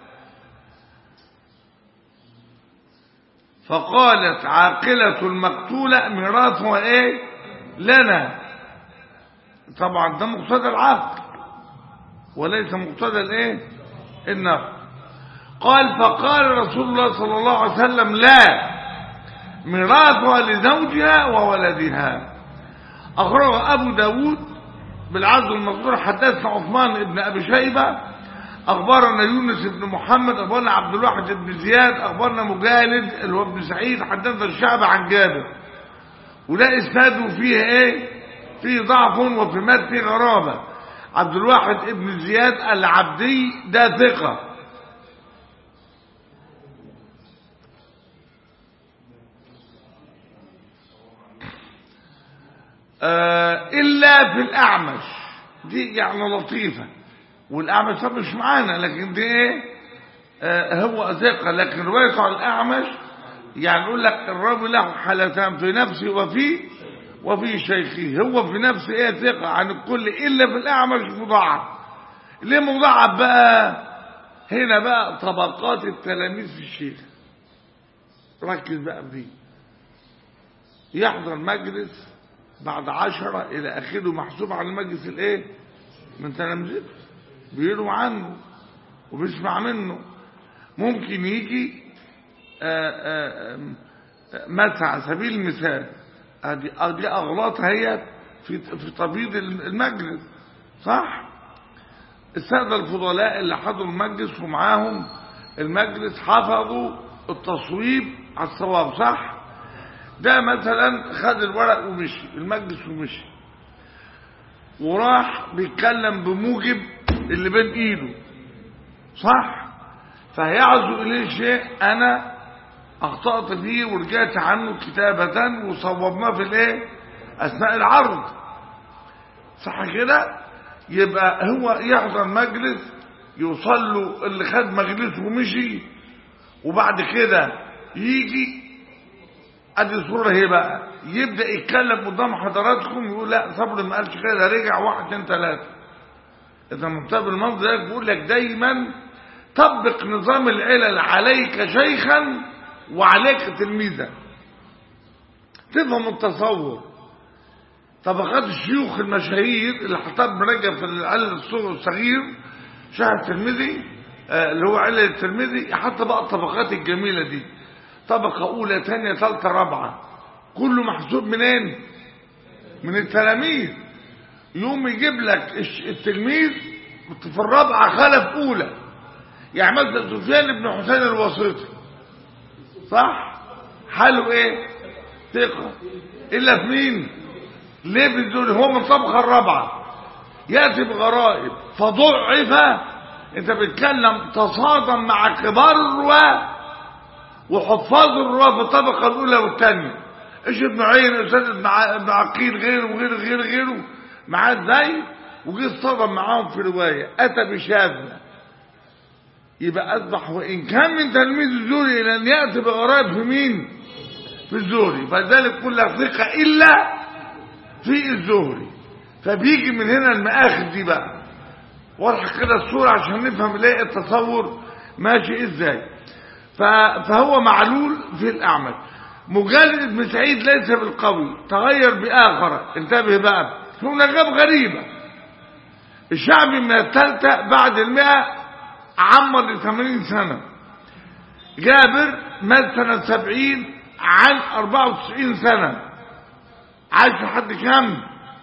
فقالت عاقلة المقتولة ميراثها لنا. طبعا ده مقتضى العقل وليس مقتضى النقل. قال فقال رسول الله صلى الله عليه وسلم لا، ميراثها لزوجها وولدها. أخرج أبو داود بالعزو المذكور. حدثنا عثمان بن أبي شيبة أخبرنا يونس بن محمد أخبرنا عبد الواحد بن زياد أخبرنا مجالد اللي هو ابن سعيد حدثنا الشعب عن جابر. ولا إسناده فيه فيه ضعف وفي مات فيه غرابة. عبد الواحد بن زياد العبدي ده ثقة. إلا في الأعمش دي يعني لطيفة، والأعمش طب مش معانا لكن دي هو ثقة، لكن روايته على الأعمش يعني يقول لك الراوي له حالتان في نفسه وفي شيخه. هو في نفسه ثقة عن الكل إلا في الأعمش مضاعف. ليه مضاعف بقى؟ هنا بقى طبقات التلاميذ في الشيخ. ركز بقى في دي. يحضر مجلس بعد 10 إلى آخره محسوب على المجلس من تلاميذه بيروي عنه وبيسمع منه. ممكن يجي مثلا على سبيل المثال دي أغلاط هي في تبييض المجلس. صح؟ السادة الفضلاء اللي حضروا المجلس ومعاهم المجلس حفظوا التصويب على الصواب. صح؟ ده مثلا خد الورق ومشي المجلس ومشي وراح بيتكلم بموجب اللي بين ايده. صح؟ فهيعزو اليه شيء انا اخطأت فيه ورجعت عنه كتابة وصوبناه في اثناء العرض. صح كده؟ يبقى هو يحضر مجلس يوصل له اللي خد مجلسه ومشي وبعد كده يجي ادي الصورة هي بقى يبدأ يتكلم قدام حضراتكم يقول لا صبر ما قالش كده رجع 1 2 3. اذا مكتب المنظر ده بيقول لك دايما طبق نظام العلل عليك شيخا وعليك تلميذا. تفهم التصور. طبقات الشيوخ المشاهير اللي حطاب مرجع في العلل الصغير شاه الترمذي اللي هو علل الترمذي يحط بقى الطبقات الجميلة دي. طبقة أولى ثانية ثالثة رابعة كله محسوب منين؟ من التلاميذ. يوم يجيب لك التلميذ في الرابعة خلف أولى. يعني مثلا سفيان بن حسين الواسطي صح؟ حاله ثقة إلا في مين؟ ليه بتقول هو من الطبقة الرابعة يأتي بغرائب فضعف. انت بتتكلم تصادم مع كبار الرواة وحفاظ الرواة في الطبقة الأولى والثانية. ايش ابن عين أستاذ ابن عقيل غيره وغيره معاه ازاي وجي اصطدم معاهم في رواية أتى بشاذة. يبقى أصبح وإن كان من تلميذ الزهري إلى أن يأتي بغرائب في مين؟ في الزهري. فذلك كلها ثقة إلا في الزهري. فبيجي من هنا المآخذ دي بقى واضح كده الصورة عشان نفهم ليه التصور ماشي ازاي. فهو معلول في الأعمش. مجالد ابن سعيد ليس بالقوي، تغير بآخر. انتبه بقى، هنا جاب غريبة. الشعبي من الثالثة بعد 100 عمر ل80 سنة. جابر مات سنة 70 عن 94 سنة. عايش لحد كام؟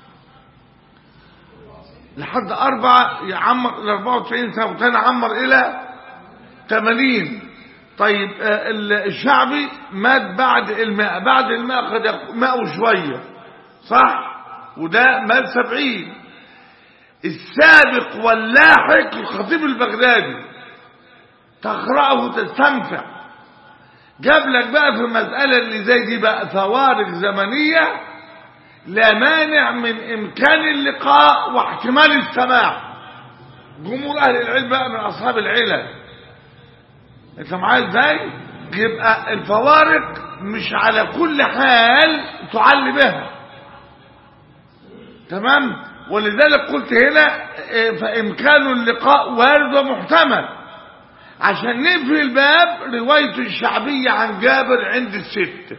لحد 4 يعمر ل 94 سنة، وكان عمر إلى 80. طيب الشعبي مات بعد 100، بعد 100 قد يكون 100 وشوية، صح؟ وده مات 70. السابق واللاحق الخطيب البغدادي تقرأه تستنفع. جاب لك بقى في المسألة اللي زي دي بقى فوارق زمنية لا مانع من إمكان اللقاء واحتمال السماع. جمهور أهل العلم بقى من أصحاب العلل. انت معايا ازاي؟ يبقى الفوارق مش على كل حال تعلي بها، تمام؟ ولذلك قلت هنا فإمكان اللقاء وارد ومحتمل، عشان نقفل الباب. رواية الشعبية عن جابر عند الستة،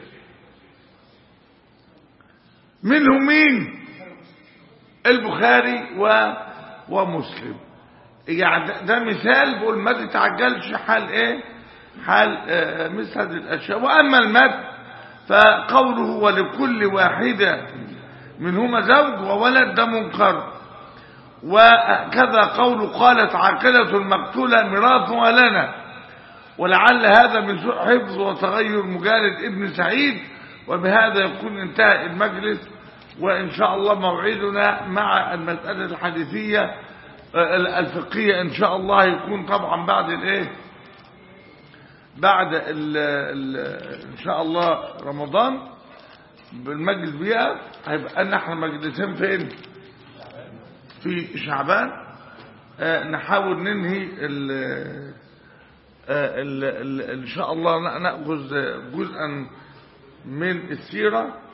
منهم مين؟ البخاري ومسلم. يعني ده مثال بقول ما تتعجلش حال ايه، حال مثل هذه الاشياء. واما المد فقوله ولكل واحدة منهما زوج وولد ده منكر. وكذا قول قالت عاقلة المقتولة ميراثها لنا، ولعل هذا من سوء حفظ وتغير مجالد ابن سعيد. وبهذا يكون انتهى المجلس، وإن شاء الله موعدنا مع المسألة الحديثية الفقهية إن شاء الله يكون طبعا بعد الايه، بعد إن شاء الله رمضان بالمجلس بيها. هيبقى نحن مجلسين فين؟ في شعبان. نحاول ننهي إن شاء الله نأخذ جزءا من السيرة